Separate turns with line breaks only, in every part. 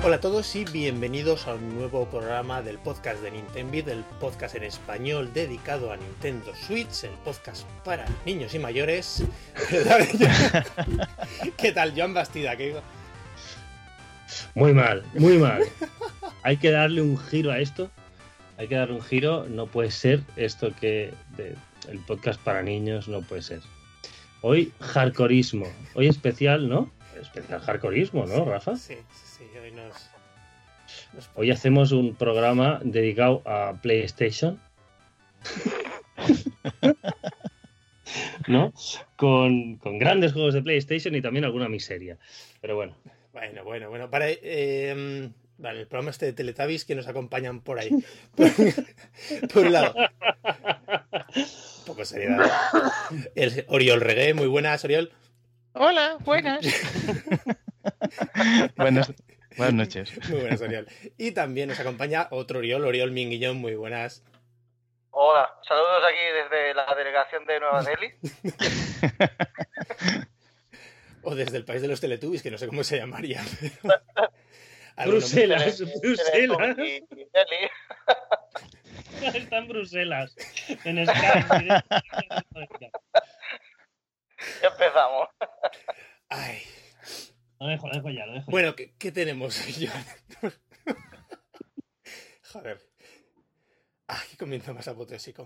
Hola a todos y bienvenidos a un nuevo programa del podcast de Nintendo, el podcast en español dedicado a Nintendo Switch, el podcast para niños y mayores. ¿Qué tal, Joan Bastida?
Muy mal, muy mal. Hay que darle un giro a esto. Hay que darle un giro. No puede ser esto el podcast para niños, no puede ser. Hoy, hardcoreismo. Hoy especial, ¿no? Especial hardcoreismo, ¿no, Rafa?
Sí.
Hoy hacemos un programa dedicado a PlayStation. ¿No? Con grandes juegos de PlayStation y también alguna miseria. Pero bueno.
Bueno. Vale, el programa este de Teletubbies que nos acompañan por ahí. Por un lado. Un poco seriedad. El Oriol Reggae, muy buenas, Oriol.
Hola, buenas. Buenas noches.
Muy buenas, Oriol. Y también nos acompaña otro Oriol Minguillón, muy buenas.
Hola, saludos aquí desde la delegación de Nueva Delhi.
O desde el país de los Teletubbies, que no sé cómo se llamaría.
Bruselas.
Y Delhi.
Está en Bruselas. En Skype.
Ya empezamos.
Ay.
Lo dejo ya.
Bueno, ¿qué tenemos, Joan? Joder. Qué comienzo más apoteósico.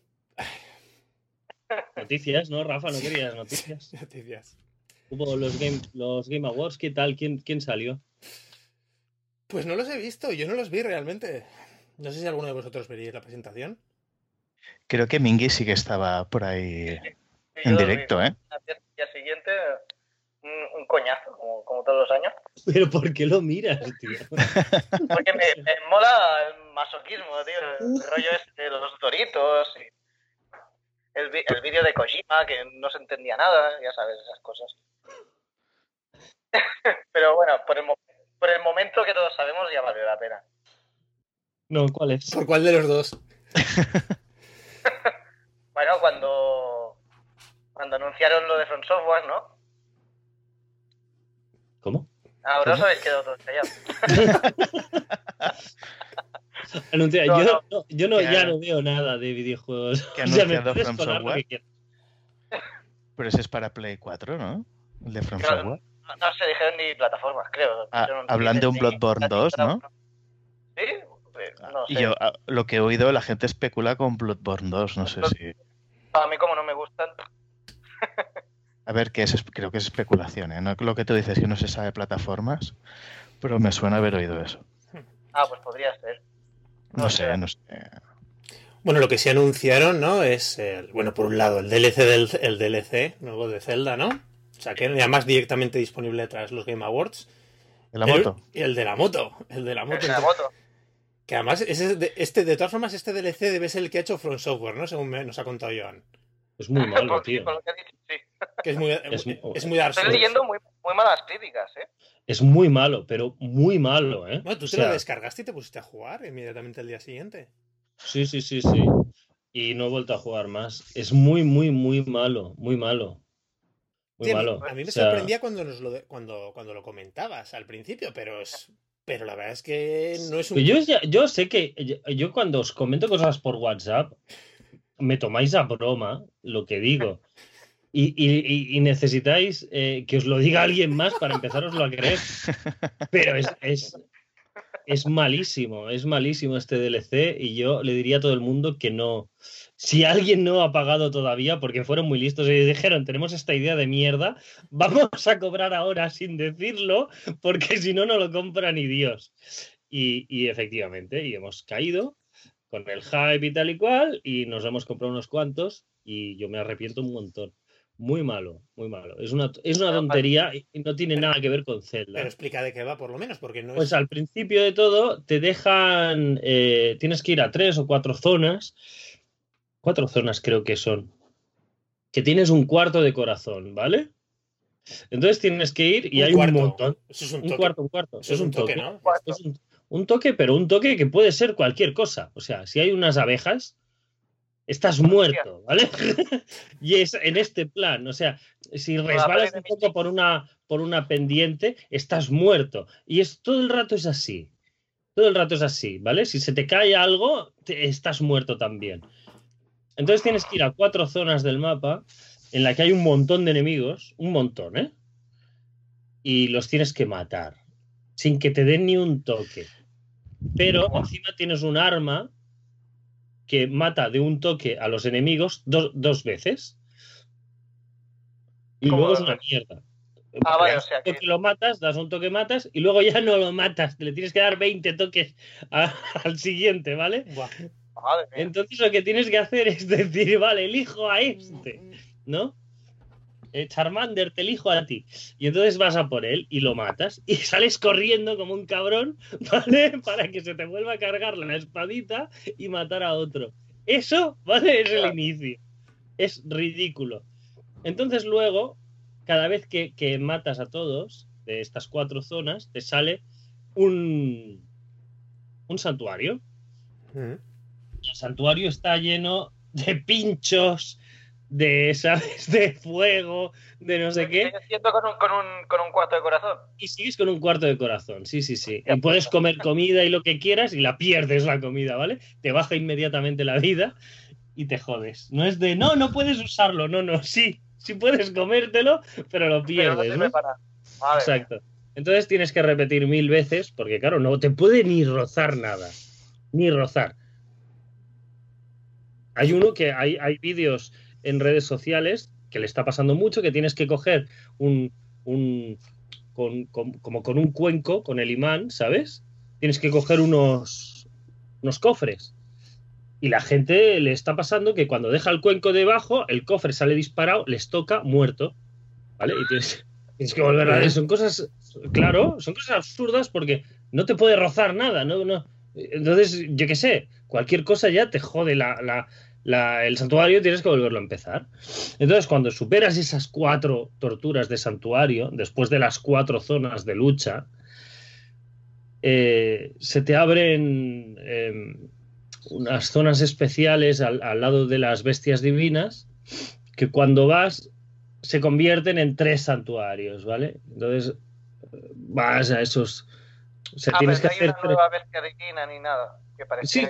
Noticias, ¿no, Rafa? ¿No querías noticias?
Noticias.
Hubo los Game Awards, ¿qué tal? ¿Quién salió?
Pues no los he visto, yo no los vi realmente. No sé si alguno de vosotros veríais la presentación.
Creo que Mingui sí que estaba por ahí en directo, ¿eh?
Al día siguiente, un coñazo, como todos los años.
¿Pero por qué lo miras, tío?
Porque me mola el masoquismo, tío. El rollo este de los Doritos y el vídeo de Kojima, que no se entendía nada, ya sabes, esas cosas. Pero bueno, por el momento que todos sabemos ya vale la pena.
No, ¿cuál es?
¿Por cuál de los dos?
Bueno, cuando anunciaron lo de From Software, ¿no?
¿Cómo?
Ahora os habéis quedado todos callados.
Anuncia,
No.
Yo ya no veo nada de videojuegos.
Que ha anunciado From Software. Pero ese es para Play 4, ¿no? El de From Software.
No se dijeron ni plataformas, creo.
Hablan de un Bloodborne 2, ¿no?
¿Sí? No sé.
Y yo, lo que he oído, la gente especula con Bloodborne 2, no sé si...
A mí como no me gustan.
A ver, creo que es especulación, ¿eh? No, lo que tú dices que no se sabe plataformas, pero me suena haber oído eso.
Pues podría ser.
No sé.
Bueno, lo que sí anunciaron, ¿no? Es, por un lado, el DLC nuevo de Zelda, ¿no? O sea, que además directamente disponible tras los Game Awards.
¿De la moto?
El de la moto. Que además, de todas formas, este DLC debe ser el que ha hecho From Software, ¿no? Según nos ha contado Joan.
Es muy malo, tío.
Por lo que ha dicho, sí.
Que es muy Dark Souls.
Estoy leyendo muy malas críticas, ¿eh?
Es muy malo, pero muy malo, ¿eh?
Bueno, tú te lo descargaste y te pusiste a jugar inmediatamente el día siguiente.
Sí. Y no he vuelto a jugar más. Es muy malo. Muy malo.
A mí me sorprendía cuando lo comentabas al principio, pero la verdad es que no es un...
Yo sé que yo cuando os comento cosas por WhatsApp me tomáis a broma lo que digo y necesitáis que os lo diga alguien más para empezaroslo a creer, pero es malísimo este DLC y yo le diría a todo el mundo que no. Si alguien no ha pagado todavía porque fueron muy listos y dijeron tenemos esta idea de mierda, vamos a cobrar ahora sin decirlo porque si no lo compra ni Dios. Y efectivamente, y hemos caído con el hype y tal y cual y nos hemos comprado unos cuantos y yo me arrepiento un montón. Muy malo. Es una tontería y no tiene nada que ver con Zelda.
Pero explica de qué va, por lo menos, porque no es...
Pues al principio de todo te dejan... tienes que ir a 3 o 4 zonas. 4 zonas creo que son. Que tienes un cuarto de corazón, ¿vale? Entonces tienes que ir y hay un montón.
Eso es un
cuarto.
Eso es un toque, ¿no?
Es un toque, pero un toque que puede ser cualquier cosa. O sea, si hay unas abejas... estás muerto, ¿vale? Y es en este plan, o sea, si resbalas un poco por una pendiente, estás muerto. Y todo el rato es así. Todo el rato es así, ¿vale? Si se te cae algo, estás muerto también. Entonces tienes que ir a 4 zonas del mapa en la que hay un montón de enemigos, un montón, ¿eh? Y los tienes que matar, sin que te den ni un toque. Pero encima tienes un arma que mata de un toque a los enemigos 2 veces. Y luego es una mierda.
Vale, o sea
que lo matas, das un toque, matas, y luego ya no lo matas. Te le tienes que dar 20 toques al siguiente, ¿vale? Entonces lo que tienes que hacer es decir, vale, elijo a este, ¿no? Charmander, te elijo a ti. Y entonces vas a por él y lo matas y sales corriendo como un cabrón, ¿vale? Para que se te vuelva a cargar la espadita y matar a otro. Eso, ¿vale? Es el inicio. Es ridículo. Entonces luego, cada vez que matas a todos de estas 4 zonas, te sale un santuario. El santuario está lleno de pinchos, ¿sabes? De fuego, de no sé qué.
¿Sigues siendo con un cuarto de corazón?
Y sigues con un cuarto de corazón, sí. Y puedes comer comida y lo que quieras y la pierdes la comida, ¿vale? Te baja inmediatamente la vida y te jodes. No es de, no puedes usarlo, no, sí puedes comértelo, pero lo pierdes, ¿no? Exacto. Entonces tienes que repetir 1000 veces porque, claro, no te puede ni rozar nada. Ni rozar. Hay vídeos en redes sociales que le está pasando mucho, que tienes que coger como con un cuenco, con el imán, ¿sabes? Tienes que coger unos cofres. Y la gente le está pasando que cuando deja el cuenco debajo, el cofre sale disparado, les toca muerto, ¿vale? Y tienes que volver a ver. Son cosas, claro, son cosas absurdas porque no te puede rozar nada, ¿no? Entonces, yo qué sé, cualquier cosa ya te jode el santuario y tienes que volverlo a empezar. Entonces, cuando superas esas 4 torturas de santuario, después de las 4 zonas de lucha, se te abren unas zonas especiales al lado de las bestias divinas que cuando vas se convierten en 3 santuarios, ¿vale? Entonces vas a esos... O sea, tienes que hacer...
No hay una nueva bestia divina ni nada.
Sí,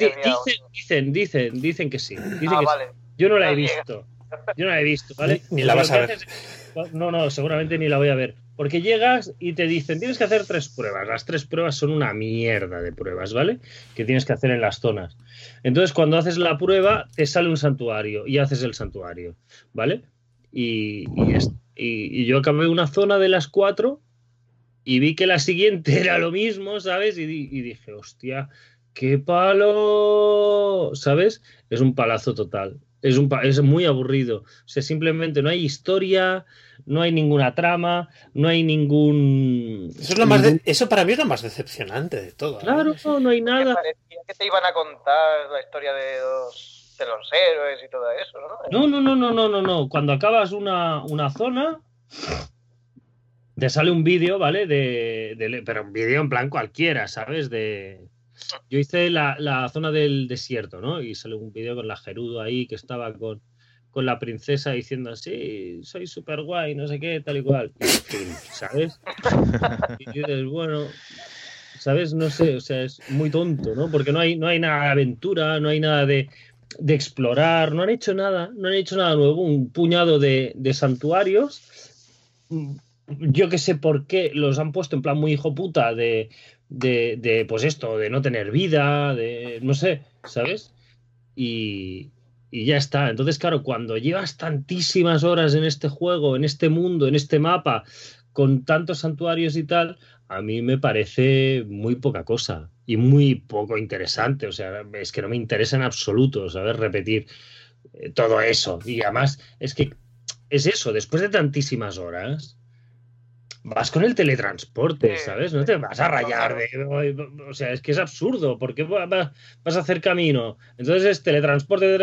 dicen que sí. Vale. Sí. Yo no la he visto. ¿Vale?
Ni la vas a ver.
No, seguramente ni la voy a ver. Porque llegas y te dicen, tienes que hacer 3 pruebas. Las 3 pruebas son una mierda de pruebas, ¿vale? Que tienes que hacer en las zonas. Entonces, cuando haces la prueba, te sale un santuario y haces el santuario, ¿vale? Y yo acabé una zona de las 4 y vi que la siguiente era lo mismo, ¿sabes? Y dije, hostia, ¡qué palo! ¿Sabes? Es un palazo total. Es muy aburrido. O sea, simplemente no hay historia, no hay ninguna trama, no hay ningún...
Eso para mí es lo más decepcionante de todo.
Claro, no hay nada.
Me parecía que te iban a contar la historia de los héroes y todo eso, ¿no?
No. Cuando acabas una zona, te sale un vídeo, ¿vale? Pero un vídeo en plan cualquiera, ¿sabes? Yo hice la zona del desierto, ¿no? Y sale un vídeo con la Gerudo ahí que estaba con la princesa diciendo, sí, soy súper guay, no sé qué, tal y cual. Y en fin, ¿sabes? Y dices, bueno, ¿sabes? No sé, o sea, es muy tonto, ¿no? Porque no hay nada de aventura, no hay nada de explorar, no han hecho nada nuevo, un puñado de santuarios. Yo que sé por qué los han puesto en plan muy hijo puta de pues esto, de no tener vida, de no sé, ¿sabes? Y ya está. Entonces, claro, cuando llevas tantísimas horas en este juego, en este mundo, en este mapa, con tantos santuarios y tal, a mí me parece muy poca cosa y muy poco interesante. O sea, es que no me interesa en absoluto, ¿sabes? Repetir todo eso. Y además, es que es eso, después de tantísimas horas... Vas con el teletransporte, ¿sabes? No te vas a rayar o sea, es que es absurdo. ¿Por qué vas a hacer camino? Entonces es teletransporte,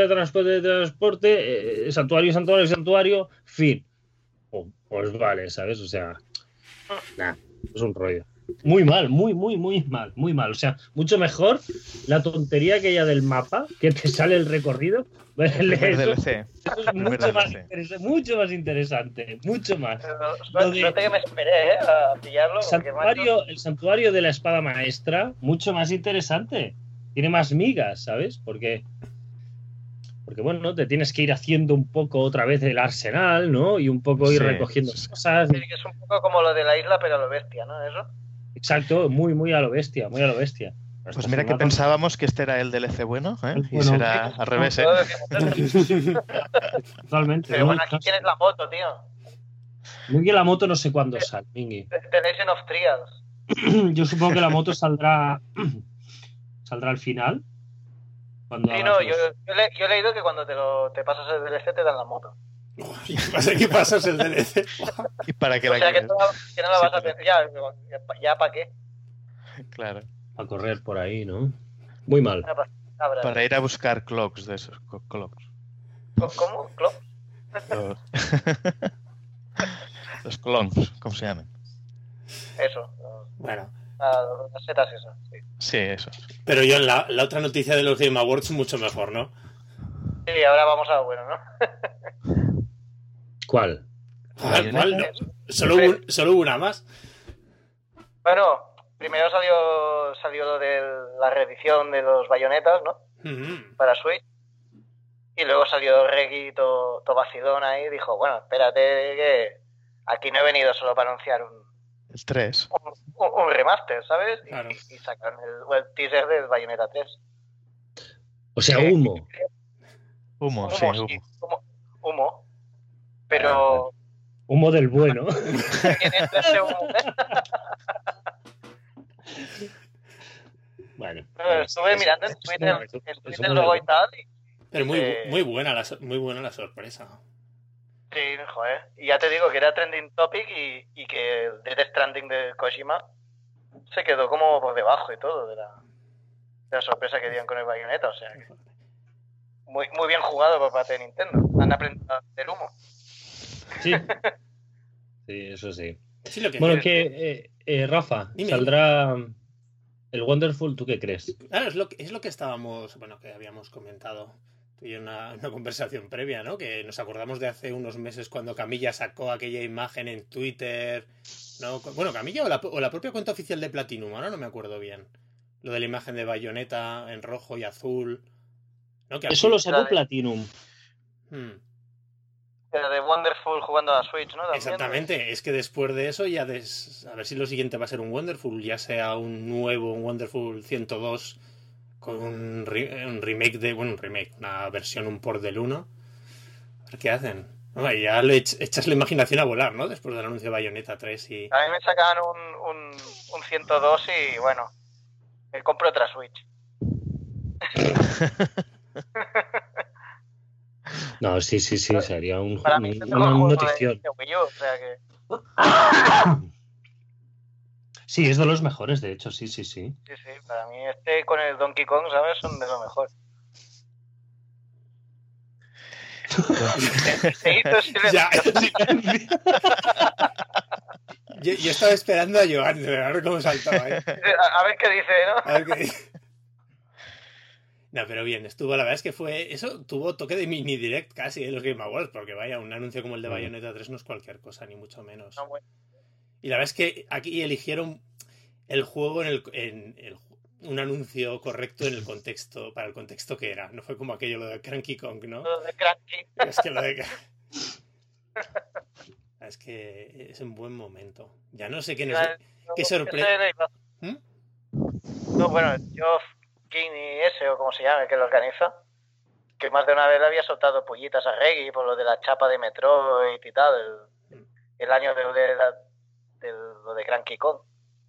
santuario, fin. Pues vale, ¿sabes? O sea, nada, es un rollo. Muy mal, muy mal. O sea, mucho mejor la tontería aquella del mapa, que te sale el recorrido.
El primer
Eso
DLC.
es
primer
mucho más interesante, mucho más.
Suerte que me esperé a pillarlo.
El santuario de la espada maestra, mucho más interesante. Tiene más migas, ¿sabes? Porque bueno, te tienes que ir haciendo un poco otra vez el arsenal, ¿no? Y un poco ir recogiendo cosas.
Sí, que es un poco como lo de la isla, pero a lo bestia, ¿no? Eso.
Exacto, muy a lo bestia, muy a lo bestia.
Pues mira que pensábamos que este era el DLC bueno, ¿eh? Y será al revés, ¿eh?
Totalmente.
Pero bueno, aquí tienes la moto, tío.
Mingui, la moto no sé cuándo sale, Mingui.
The Legend of Trials.
Yo supongo que la moto saldrá al final.
Sí, no, yo he leído que cuando te pasas el DLC te dan la moto.
¿Qué pasas el DLC?
¿Y para qué
o sea, que no la vas a tener. Ya ¿para qué?
Claro.
A correr por ahí, ¿no? Muy mal.
Para ir a buscar clocks de esos. Clocks.
¿Cómo? ¿Clocks?
Los clones, ¿cómo se llaman?
Eso.
Bueno.
Las setas esas, sí.
Sí, eso.
Pero yo en la otra noticia de los Game Awards mucho mejor, ¿no?
Sí, ahora vamos a lo bueno, ¿no?
¿Cuál?
¿Cuál? No. ¿Solo una más?
Bueno, primero salió lo de la reedición de los Bayonetas, ¿no? Para Switch. Y luego salió Reggie Tobacidón ahí y dijo, bueno, espérate que aquí no he venido solo para anunciar
el 3.
Un remaster, ¿sabes?
Claro.
Y sacaron el teaser del Bayonetta 3.
O sea, humo.
Humo.
Humo. Pero...
Humo del bueno.
¿Quién es ese humo?
Bueno.
Estuve mirando en Twitter luego y tal.
Pero muy buena la sorpresa.
Sí, joder. Y ya te digo que era trending topic y que el Death Stranding de Kojima se quedó como por debajo y todo de la sorpresa que dieron con el Bayonetta. O sea, que muy bien jugado por parte de Nintendo. Han aprendido del humo.
Sí. Sí, eso sí.
Sí, lo que
bueno, Rafa,
dime.
Saldrá el Wonderful, ¿tú qué crees?
Claro, es lo que estábamos, que habíamos comentado en una conversación previa, ¿no? Que nos acordamos de hace unos meses cuando Camilla sacó aquella imagen en Twitter, ¿no? Bueno, Camilla o la propia cuenta oficial de Platinum, ahora no me acuerdo bien. Lo de la imagen de Bayonetta en rojo y azul, ¿no? Que
eso lo sacó Platinum.
De Wonderful jugando a Switch, ¿no? También,
exactamente, es que después de eso ya a ver si lo siguiente va a ser un Wonderful, ya sea un Wonderful 102 con un remake una versión, un port del 1. A ver qué hacen. Ya echas la imaginación a volar, ¿no? Después del anuncio de Bayonetta 3 y...
A mí me sacan un 102 y bueno, me compro otra Switch.
No, sí, sería
una
notición.
O sea que...
Sí, es de los mejores, de hecho, sí.
Sí, para mí con el Donkey Kong, ¿sabes? Son de lo mejor.
Yo estaba esperando a Joan, a ver cómo saltaba, ¿eh?
A ver qué dice, ¿no?
A ver qué dice. No, pero bien, la verdad es que tuvo toque de mini direct casi en los Game Awards, porque vaya, un anuncio como el de Bayonetta 3 no es cualquier cosa, ni mucho menos.
No, bueno.
Y la verdad es que aquí eligieron el juego un anuncio correcto para el contexto que era. No fue como aquello lo de Cranky Kong, ¿no?
Lo de Cranky.
Es que es un buen momento. Ya no sé qué sorpresa.
No, bueno, Geoff Keighley o como se llame, que lo organiza, que más de una vez le había soltado pollitas a Reggie por lo de la chapa de Metroid y tal, el año de lo de Cranky Kong.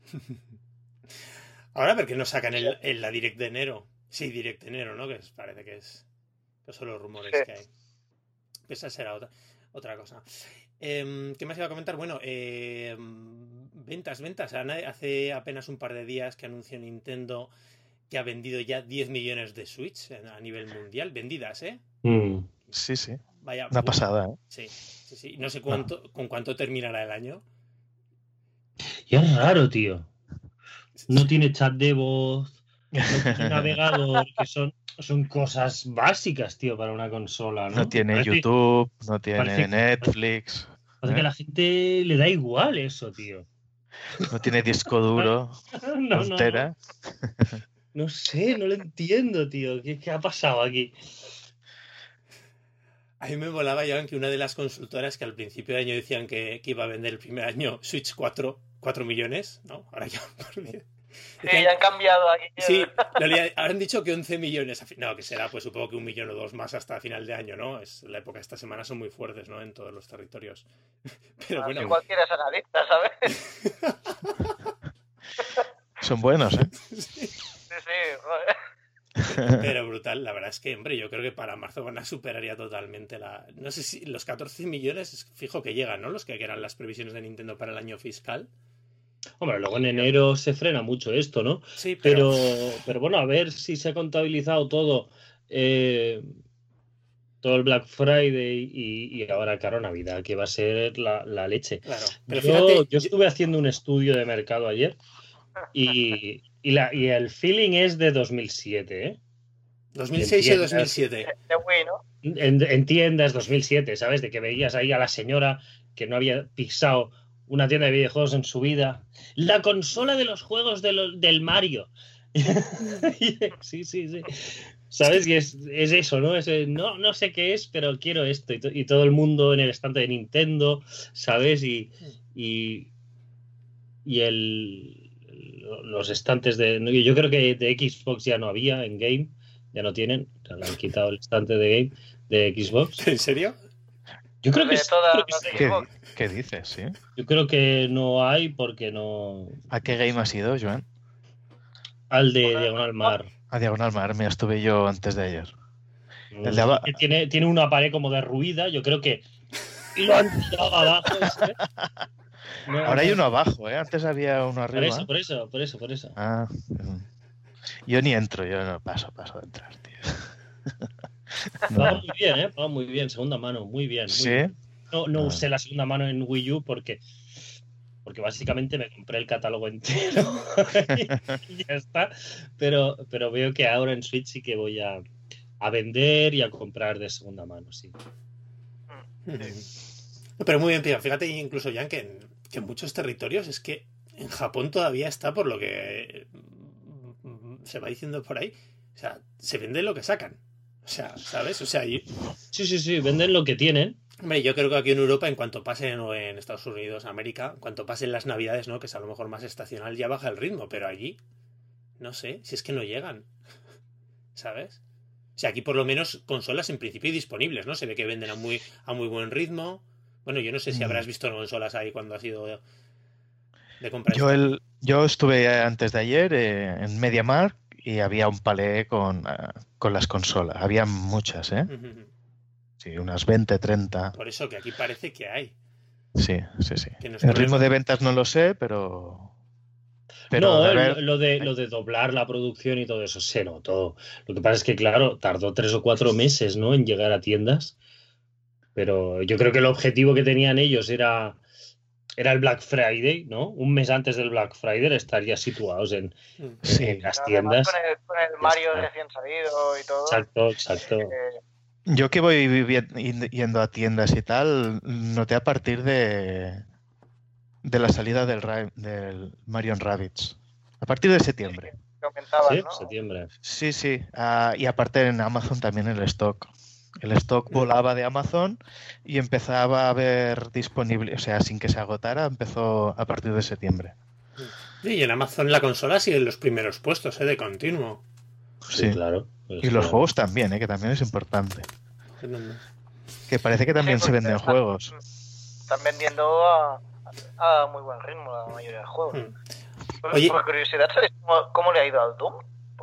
Ahora, ¿por qué no sacan en la Direct de enero? Sí, Direct de enero, ¿no? Que parece que son los rumores que hay. Esa será otra cosa. ¿Qué más iba a comentar? Bueno, ventas. Hace apenas un par de días que anunció Nintendo que ha vendido ya 10 millones de Switch a nivel mundial. Vendidas, ¿eh?
Sí.
Vaya,
una pasada, ¿eh?
Sí. No sé con cuánto terminará el año.
Y es raro, tío. no tiene chat de voz, no tiene navegador, que son cosas básicas, tío, para una consola, ¿no?
No tiene YouTube, no tiene Netflix.
Parece que a la gente le da igual eso, tío.
No tiene disco duro.
No.
Entera.
No sé, no lo entiendo, tío. ¿Qué ha pasado aquí?
A mí me volaba ya que una de las consultoras que al principio de año decían que iba a vender el primer año Switch 4 millones, ¿no? Ahora ya...
Sí, ya han cambiado aquí.
Sí, ahora han dicho que 11 millones. No, que será, pues supongo que 1 millón o 2 más hasta final de año, ¿no? La época de esta semana son muy fuertes, ¿no? En todos los territorios. Pero bueno.
Cualquiera es analista, ¿sabes?
Son buenos, ¿eh?
Sí, joder.
Pero brutal, la verdad es que, hombre, yo creo que para marzo van a superar ya totalmente no sé si los 14 millones, fijo que llegan, ¿no? Los que eran las previsiones de Nintendo para el año fiscal.
Hombre, luego en enero se frena mucho esto, ¿no?
Sí,
pero bueno, a ver si se ha contabilizado todo el Black Friday y ahora, claro, Navidad, que va a ser la leche.
Claro, pero
yo estuve haciendo un estudio de mercado ayer y el feeling es de 2007, ¿eh?
2006 o 2007.
De Wii, ¿no?
En tiendas 2007, ¿sabes? De que veías ahí a la señora que no había pisado una tienda de videojuegos en su vida. La consola de los juegos del Mario. Sí. ¿Sabes? Y es eso, ¿no? No sé qué es, pero quiero esto. Y todo el mundo en el estante de Nintendo, ¿sabes? Y los estantes yo creo que de Xbox ya no había en Game. Ya no tienen. Le han quitado el estante de Game de Xbox.
¿En serio?
Yo creo que
¿Qué dices? ¿Sí?
Yo creo que no hay porque no...
¿A qué game has ido, Joan?
Al de Diagonal Mar.
A Diagonal Mar, me estuve yo antes de ayer.
Que tiene una pared como derruida, yo creo que lo han tirado abajo.
Ahora hay uno abajo, ¿eh? Antes había uno arriba.
Por eso.
Ah, yo ni entro, yo no paso de entrar, tío.
Paga muy bien, ¿eh? Paga muy bien, segunda mano, muy bien.
¿Sí?
Bien. No usé la segunda mano en Wii U porque básicamente me compré el catálogo entero y ya está. Pero veo que ahora en Switch sí que voy a vender y a comprar de segunda mano, sí.
Pero muy bien, fíjate incluso ya que en muchos territorios es que en Japón todavía está, por lo que se va diciendo por ahí, o sea, se vende lo que sacan. O sea, ¿sabes? O sea,
Sí, venden lo que tienen.
Hombre, yo creo que aquí en Europa, en cuanto pasen, o en Estados Unidos, América, en cuanto pasen las Navidades, ¿no? Que es a lo mejor más estacional, ya baja el ritmo, pero allí, no sé, si es que no llegan, ¿sabes? O sea, aquí por lo menos consolas en principio disponibles, ¿no? Se ve que venden a muy buen ritmo. Bueno, yo no sé si habrás visto consolas ahí cuando has ido de compra.
Yo estuve antes de ayer en MediaMarkt y había un palé con las consolas. Había muchas, ¿eh? Sí, unas 20, 30.
Por eso que aquí parece que hay.
Sí. El ritmo de ventas no lo sé, pero
no, lo de doblar la producción y todo eso se notó. Lo que pasa es que, claro, tardó 3 o 4 meses, ¿no? En llegar a tiendas. Pero yo creo que el objetivo que tenían ellos era el Black Friday, ¿no? Un mes antes del Black Friday estaría situados en las tiendas.
Con el Mario recién salido y todo.
Exacto.
Yo que voy yendo a tiendas y tal, noté a partir de la salida del Mario & Rabbids. A partir de septiembre.
Sí, ¿no?
Septiembre.
Sí. Y aparte en Amazon también el stock. El stock volaba de Amazon y empezaba a haber disponible, o sea, sin que se agotara, empezó a partir de septiembre.
Y en Amazon la consola sigue en los primeros puestos, de continuo.
Sí,
claro.
Y los juegos también, que también es importante. Que parece que también se venden juegos.
Están vendiendo a muy buen ritmo la mayoría de juegos.
Oye,
por curiosidad, ¿sabes cómo le ha ido al Doom?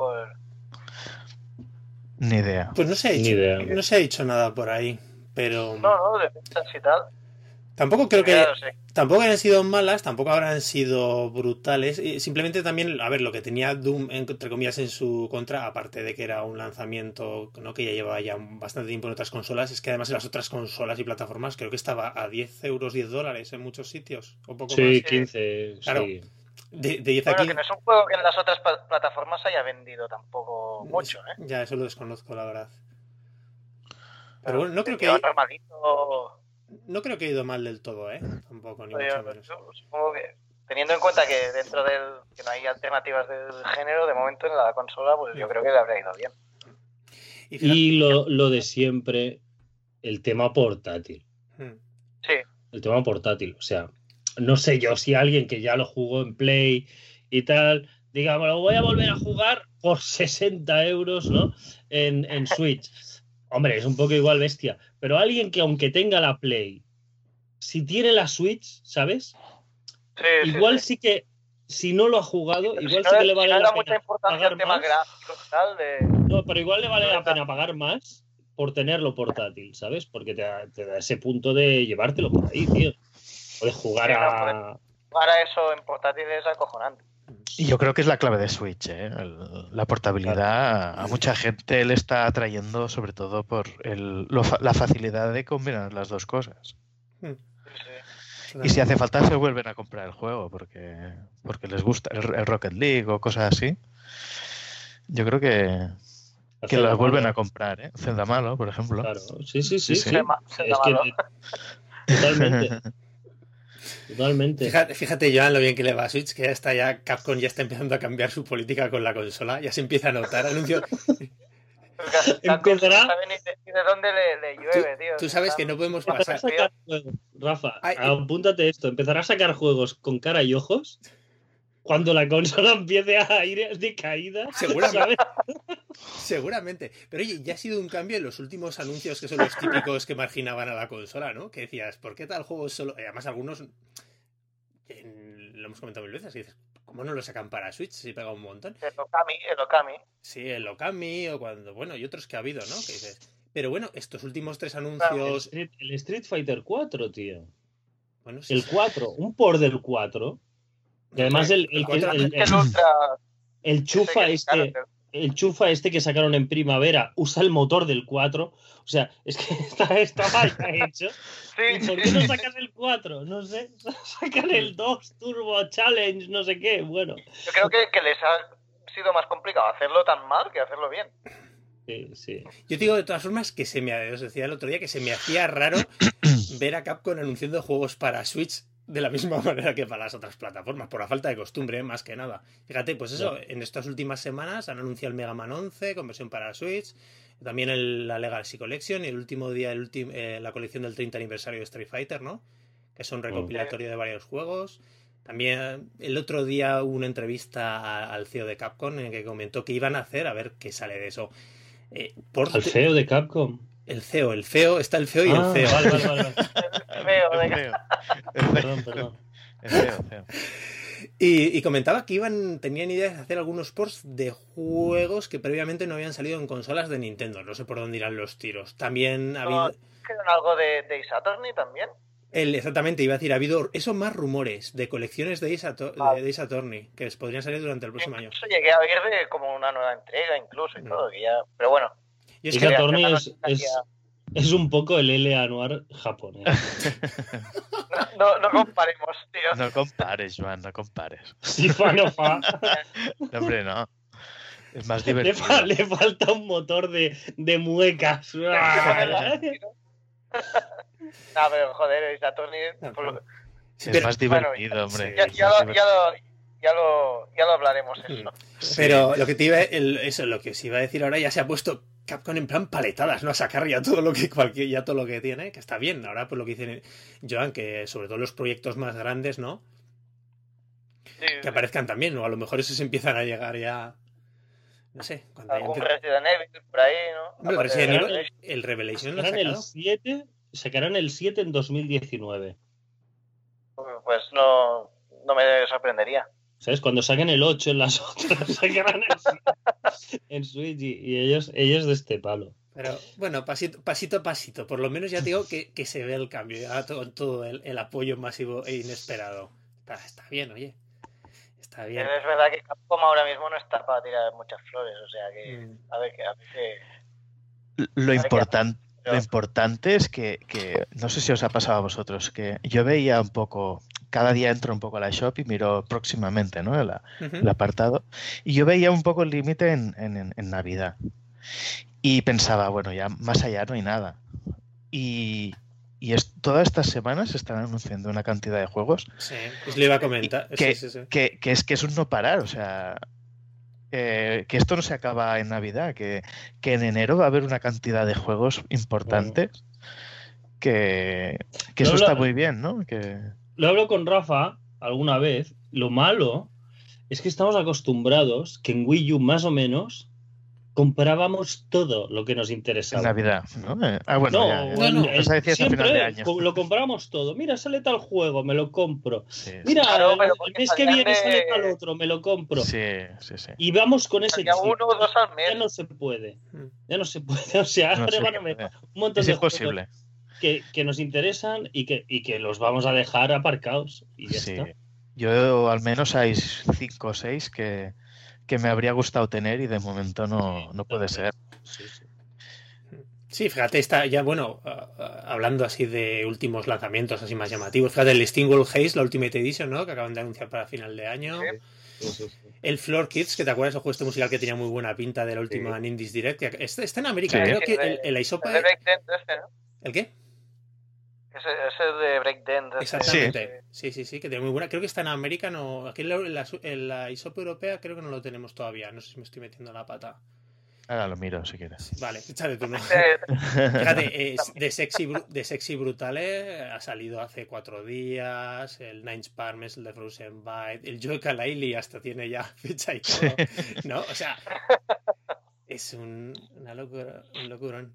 Ni idea.
Pues no se ha dicho nada por ahí, pero...
No, de ventas y tal.
Tampoco creo que... Tampoco han sido malas, tampoco habrán sido brutales. Simplemente también, a ver, lo que tenía Doom, entre comillas, en su contra, aparte de que era un lanzamiento, ¿no?, que ya llevaba ya bastante tiempo en otras consolas, es que además en las otras consolas y plataformas creo que estaba a 10 euros, $10 en muchos sitios, o poco más.
15,
claro,
sí.
dice
Bueno,
aquí...
que no es un juego que en las otras plataformas haya vendido tampoco mucho, ¿eh?
Ya, eso lo desconozco, la verdad. Pero bueno, no creo que haya ido mal del todo, ¿eh? Tampoco, ni mucho menos.
Supongo que, teniendo en cuenta que dentro que no hay alternativas del género, de momento en la consola, pues yo creo que le habría ido bien.
Y lo de siempre, el tema portátil.
Sí.
El tema portátil, o sea, no sé yo si alguien que ya lo jugó en Play y tal, digamos, lo voy a volver a jugar por 60 euros, ¿no? En Switch. Hombre, es un poco igual bestia, pero alguien que aunque tenga la Play, si tiene la Switch, ¿sabes?
Sí,
igual sí que, si no lo ha jugado,
pero
igual
si
sí que le vale
no
la
da mucha
pena
importancia
pagar
al tema
más.
gráfico y tal
No, pero igual le vale la pena pagar más por tenerlo portátil, ¿sabes? Porque te da ese punto de llevártelo por ahí, tío. Puedes jugar
Jugar a eso en portátil es acojonante.
Y yo creo que es la clave de Switch, ¿eh? La portabilidad.
Claro.
A mucha gente le está atrayendo sobre todo por la facilidad de combinar las dos cosas.
Sí.
Y si hace falta se vuelven a comprar el juego porque les gusta el Rocket League o cosas así. Yo creo que las vuelven a comprar, ¿eh? Zelda Malo, por ejemplo.
Claro, sí. Es
que
totalmente.
Fíjate, Joan, lo bien que le va a Switch, que Capcom ya está empezando a cambiar su política con la consola. Ya se empieza a notar anuncios.
Empezará.
No sabe ni de dónde le llueve, tío.
Tú sabes que no podemos pasar.
Rafa, apúntate esto. Empezará a sacar juegos con cara y ojos cuando la consola empiece a ir de caída.
Seguramente. Pero oye, ya ha sido un cambio en los últimos anuncios que son los típicos que marginaban a la consola, ¿no? Que decías, ¿por qué tal juego solo? Además, algunos lo hemos comentado mil veces, y dices, ¿cómo no lo sacan para Switch? Si pega un montón.
El Okami.
Sí, el Okami, o cuando, bueno, y otros que ha habido, ¿no? Que dices, pero bueno, estos últimos 3 anuncios.
El Street Fighter 4, tío.
Bueno, sí,
el 4, un port del 4. Y además el chufa el chufa este que sacaron en primavera usa el motor del 4. O sea, es que estaba ya hecho. ¿Y por qué no sacas el 4? No sé. Sacan el 2 Turbo Challenge, no sé qué. Bueno.
Yo creo que les ha sido más complicado hacerlo tan mal que hacerlo bien.
Sí.
Yo digo de todas formas que os decía el otro día que se me hacía raro ver a Capcom anunciando juegos para Switch de la misma manera que para las otras plataformas, por la falta de costumbre, más que nada. Fíjate, pues eso, en estas últimas semanas han anunciado el Mega Man 11 con versión para Switch, también la Legacy Collection y el último día la colección del 30 aniversario de Street Fighter, ¿no? Que es un recopilatorio de varios juegos. También el otro día hubo una entrevista al CEO de Capcom en que comentó que iban a hacer, a ver qué sale de eso.
¿Al CEO de Capcom?
El CEO, está el CEO y el CEO.
Vale. Perdón.
El CEO.
Y comentaba que tenían ideas de hacer algunos ports de juegos que previamente no habían salido en consolas de Nintendo. No sé por dónde irán los tiros. También ha habido...
¿Quedan algo de Ace Attorney también?
Exactamente, iba a decir, ha habido más rumores de colecciones de Ace Attorney que podrían salir durante el próximo año.
Eso llegué a ver de como una nueva entrega incluso y todo, que ya... Pero bueno.
Y
Ace Attorney es un poco el L.A. Noir japonés.
No comparemos, tío.
No compares, Joan, no compares.
Si fa no fa.
No, hombre, no. Es más divertido.
Le falta un motor de muecas.
No, pero joder, Ace Attorney...
Es más divertido, hombre.
Ya lo hablaremos eso.
Pero lo que te iba lo que os iba a decir ahora, ya se ha puesto Capcom en plan paletadas, ¿no? A sacar ya todo lo que tiene, que está bien. Ahora pues lo que dicen Joan, que sobre todo los proyectos más grandes, ¿no?
Sí,
que aparezcan también, ¿no? A lo mejor esos empiezan a llegar ya. No sé.
Algún Resident Evil por ahí, ¿no?
Hombre, el Revelation lo
sacarán el 7 en 2019.
Pues no me sorprendería.
¿Sabes? Cuando saquen el 8 en las otras, sacarán el 7 en Switch y ellos de este palo.
Pero bueno, pasito a pasito. Por lo menos ya digo que se ve el cambio. Ya todo el apoyo masivo e inesperado. Está bien, oye. Está bien.
Pero es verdad que Capcom ahora mismo no está para tirar muchas flores. O sea que a ver qué.
Lo importante es que no sé si os ha pasado a vosotros, que yo veía un poco cada día entro un poco a la shop y miro próximamente, ¿no? el
Ujú.
apartado. Y yo veía un poco el límite en Navidad. Y pensaba, bueno, ya más allá no hay nada. Y todas estas semanas se están anunciando una cantidad de juegos
Sí, pues le iba a comentar.
que,
Sí, sí, sí.
que es un no parar. O sea, que esto no se acaba en Navidad, que en enero va a haber una cantidad de juegos importantes que eso está muy bien, ¿no?
Lo hablo con Rafa alguna vez. Lo malo es que estamos acostumbrados que en Wii U más o menos comprábamos todo lo que nos
En
interesaba.
Navidad, ¿no? Bueno,
No,
No.
Eso decías a final de
siempre
año.
lo comprábamos todo. Mira, sale tal juego, me lo compro.
Sí,
Mira,
Claro, pero
el
porque
mes que
salían
viene
de-
sale tal otro, me lo compro.
sí.
Y vamos con ese
Salía
chip.
1 o 2 al
Ya
mes.
no se puede.
Mm.
Ya no se puede. O sea,
No se
regálame
puede.
un montón
Es
de
imposible.
juegos que nos interesan y que los vamos a dejar aparcados. Y ya
Sí.
está.
Yo al menos hay 5 o 6 que me habría gustado tener y de momento no puede ser.
Sí.
Sí, fíjate, está ya, bueno, hablando así de últimos lanzamientos así más llamativos. Fíjate, el Stingwall Haze, la Ultimate Edition, ¿no? Que acaban de anunciar para final de año.
Sí.
El Floor Kids, que te acuerdas, el juego este musical que tenía muy buena pinta de la última
Sí.
Indies Direct. Que está en América,
Sí.
creo que
Sí,
el Isopa.
Es de Breakdance este, ¿no?
¿El qué?
Ese es de Breakdance.
Exactamente. Sí, que tiene muy buena. Creo que está en América, no. Aquí en la Isopa europea creo que no lo tenemos todavía. No sé si me estoy metiendo la pata.
Ahora lo miro si quieres.
Vale, échale tú, ¿no?
Este-
Fíjate, de Sexy Brutale ha salido hace 4 días. El Nine Sparmes, el de Frozen Byte. El Joe Kalaili hasta tiene ya fecha y todo. ¿No? O sea, es una locura, un locurón.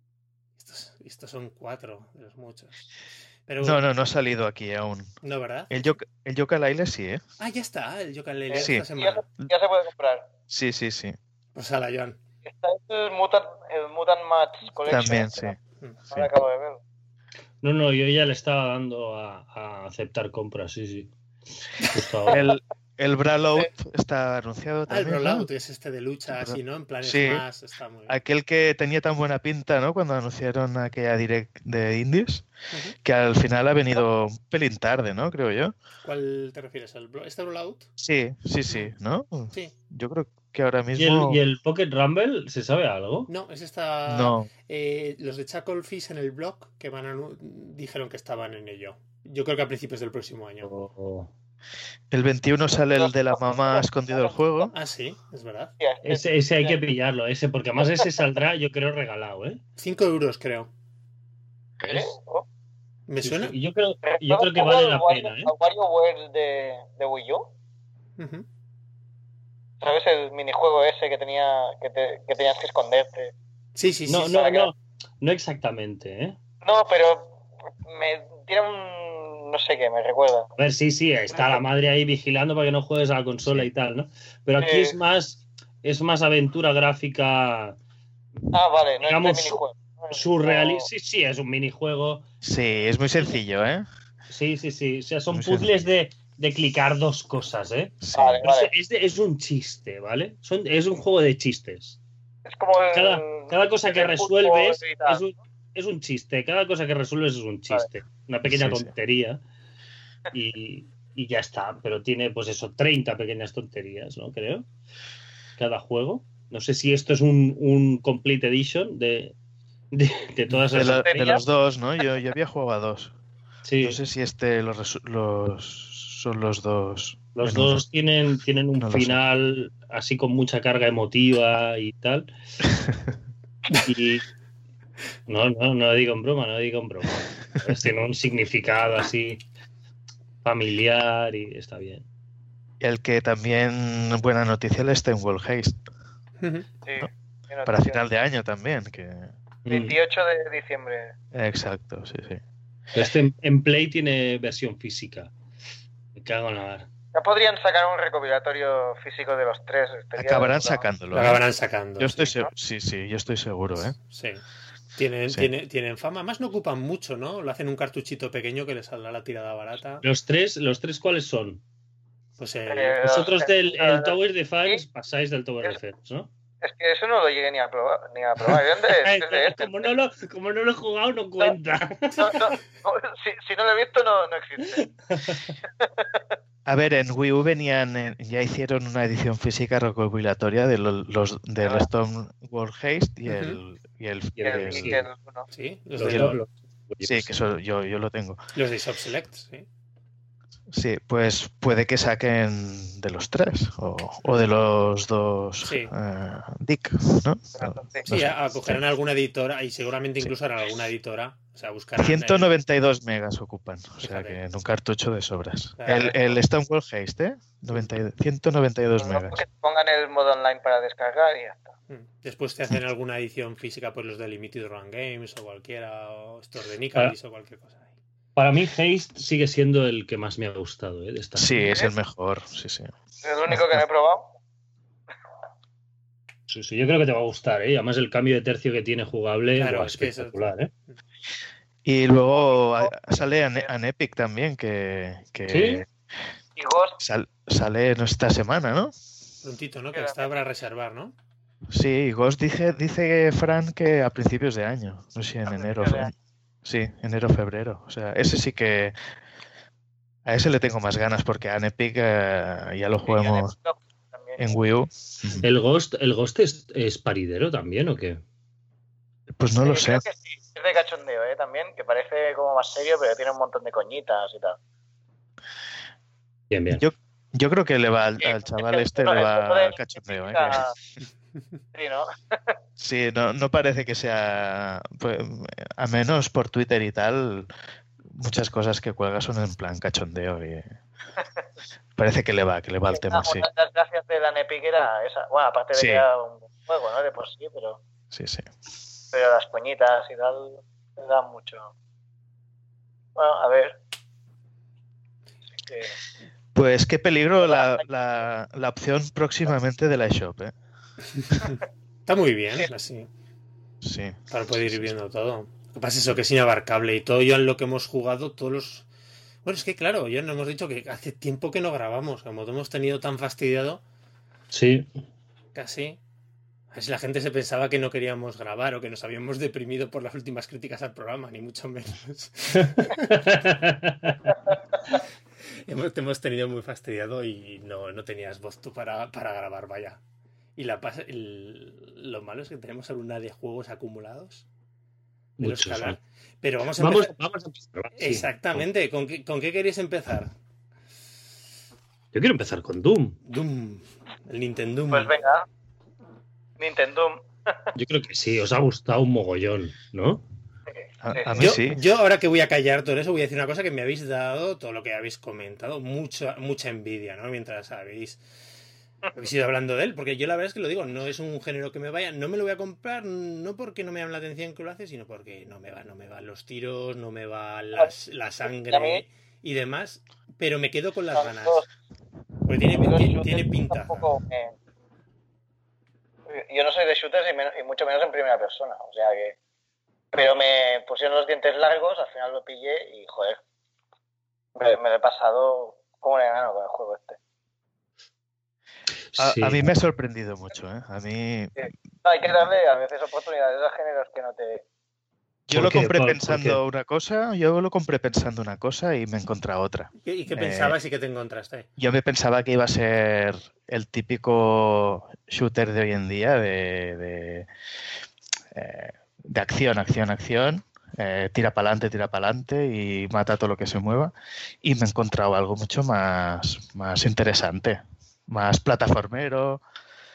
Estos son 4 de los muchos. Pero,
No ha salido aquí aún.
¿no, verdad?
El Yooka-Laylee sí, ¿eh?
Ah, ya está, el Joe Kalaili
Sí.
esta semana.
Ya se puede comprar.
Sí.
Pues a la Joan.
Está el Mutant Match Collection.
También, sí. Sí.
Ahora acabo de verlo.
No, yo ya le estaba dando a aceptar compras, sí. Justo ahora.
El Brawlout está anunciado
Ah, el
también, ¿no?
Rollout es este de lucha, así, ¿no? En plan
Sí.
Smash, está muy bien.
Aquel que tenía tan buena pinta, ¿no? Cuando anunciaron aquella Direct de Indies,
Ujú.
que al final ha venido un pelín tarde, ¿no? Creo yo.
¿Cuál te refieres? ¿Este Rollout?
Sí, ¿no?
Sí.
Yo creo que ahora
¿Y
mismo...
el Pocket Rumble se sabe algo?
No, es esta.
No.
Los de Chucklefish en el blog que dijeron que estaban en ello. Yo creo que a principios del próximo año.
El 21 sale el de la mamá escondido del juego.
Ah, sí, es verdad.
Ese hay que pillarlo, porque además ese saldrá, yo creo, regalado, ¿eh?
5 euros, creo.
¿Ves?
¿Me
Sí,
suena?
sí. Yo creo que vale la pena, ¿eh?
A WarioWare de Wii U.
Ujú.
¿Sabes el minijuego ese que tenías que esconderte?
Sí.
No exactamente, ¿eh?
No, pero me tiene no sé qué, me recuerda.
A ver, sí, está la madre ahí vigilando para que no juegues a la consola y tal, ¿no? Pero aquí es más aventura gráfica.
Ah, vale, no
digamos,
es de minijuego.
Surrealista. Sí, es un minijuego.
Sí, es muy sencillo, ¿eh?
Sí. O sea, son
Muy
puzzles de clicar 2 cosas, ¿eh?
Sí.
Vale.
Es un chiste, ¿vale? Es un juego de chistes.
Es como
Cada cosa que
el
resuelves
fútbol y tal.
es un chiste. Cada cosa que resuelves es un chiste. Una pequeña
Sí.
tontería. Y ya está. Pero tiene, pues eso, 30 pequeñas tonterías, ¿no? Creo. Cada juego. No sé si esto es un Complete Edition de todas esas
De los dos, ¿no? Yo había jugado a 2.
Sí.
No sé si son los dos.
Los dos tienen un
No lo sé.
final así con mucha carga emotiva y tal. Y no digo en broma. Pues tiene un significado así familiar y está bien.
El que también, buena noticia, el Stonewall Haste.
Ujú.
Sí,
¿No? Para final de año también.
28 de diciembre.
Exacto, sí.
Este en Play tiene versión física. Me cago en la mar.
Ya podrían sacar un recopilatorio físico de los 3.
Acabarán sacándolo.
Lo acabarán sacando.
Yo estoy
sí.
Sí, yo estoy seguro, ¿eh?
Sí. Tienen fama. Además no ocupan mucho, ¿no? Lo hacen un cartuchito pequeño que les saldrá la tirada barata.
¿Los tres ¿cuáles son?
Pues
Vosotros del Tower Defense pasáis del Tower Defense, ¿no?
Es que eso no lo llegué ni a probar.
Como no lo he jugado, no cuenta.
Si no lo he visto, no existe.
A ver, en Wii U ya hicieron una edición física recopilatoria de del Stone World Haste y el
uno.
Sí,
sí, que eso yo lo tengo.
Los de Shop Select, sí.
Sí, pues puede que saquen de los 3 o de los 2
Sí.
Dick, ¿no?
Sí, acogerán alguna editora y seguramente incluso harán alguna editora. O sea, buscarán
192 megas ocupan, o sea que en un cartucho de sobras.
Claro.
El Stone World Haste, 192 megas.
Que pongan el modo online para descargar y ya está.
Después te hacen alguna edición física, pues los de Limited Run Games o cualquiera, o estos de Nicalis o cualquier cosa.
Para mí Haste sigue siendo el que más me ha gustado. De esta
sí, es el mejor, sí.
Es el único que no he probado.
Sí, yo creo que te va a gustar, ¿eh? Además el cambio de tercio que tiene jugable
claro,
es espectacular, ¿eh?
Y luego sale en Epic también, que
¿Sí?
Y Ghost
sale esta semana, ¿no?
Prontito, ¿no? Que está para reservar, ¿no?
Sí, Ghost dice Fran que a principios de año, no sé, en enero. Sí, enero, febrero. O sea, ese sí que... A ese le tengo más ganas porque a Epic ya lo jugamos en Wii U.
¿El Ghost es paridero también o qué?
Pues no lo sé.
Creo que sí, es de cachondeo, también, que parece como más serio, pero tiene un montón de coñitas y tal.
Bien.
Yo creo que le va al chaval le va al cachondeo.
Sí, ¿no?
Sí, no parece que sea... Pues, a menos por Twitter y tal, muchas cosas que cuelga son en plan cachondeo y... Parece que le va al tema, sí.
Una de las gracias de la Epic era esa. Bueno, aparte de que era un juego, ¿no? De por sí, pero...
Sí.
Pero las coñitas y tal le dan mucho. Bueno, a ver.
Pues qué peligro la opción próximamente de la eShop, ¿eh?
Está muy bien, así.
Sí.
Para poder ir viendo todo. Lo que pasa es eso, que es inabarcable. Y todo ya en lo que hemos jugado, todos los... Bueno, es que claro, ya nos hemos dicho que hace tiempo que no grabamos. Como te hemos tenido tan fastidiado.
Sí.
Casi. A ver si la gente se pensaba que no queríamos grabar o que nos habíamos deprimido por las últimas críticas al programa, ni mucho menos. Te hemos tenido muy fastidiado y no tenías voz tú para grabar, vaya. Y lo malo es que tenemos alguna de juegos acumulados. De los que hablar. Pero vamos a empezar. Exactamente. Sí. ¿Con qué queréis empezar?
Yo quiero empezar con Doom.
El Nintendo.
Pues venga. Nintendo.
Yo creo que sí, os ha gustado un mogollón, ¿no?
A mí sí.
Yo ahora que voy a callar todo eso, voy a decir una cosa que me habéis dado, todo lo que habéis comentado, mucha envidia, ¿no? Mientras habéis ido hablando de él, porque yo la verdad es que lo digo, no es un género que me vaya, no me lo voy a comprar, no porque no me llame la atención que lo hace, sino porque no me van los tiros, no me va la sangre y demás, pero me quedo con las ganas. Porque tiene pinta.
Yo no soy de shooters y mucho menos en primera persona, o sea que... Pero me pusieron los dientes largos, al final lo pillé y, joder, me lo he pasado como un enano con el juego este.
A mí me ha sorprendido mucho, ¿eh? A mí...
Sí. Hay que darle a veces oportunidades a géneros que no te...
Yo lo compré pensando una cosa y me he encontrado otra.
¿Y qué pensabas y qué te encontraste?
Yo me pensaba que iba a ser el típico shooter de hoy en día de acción, tira para adelante y mata todo lo que se mueva. Y me he encontrado algo mucho más interesante, más plataformero,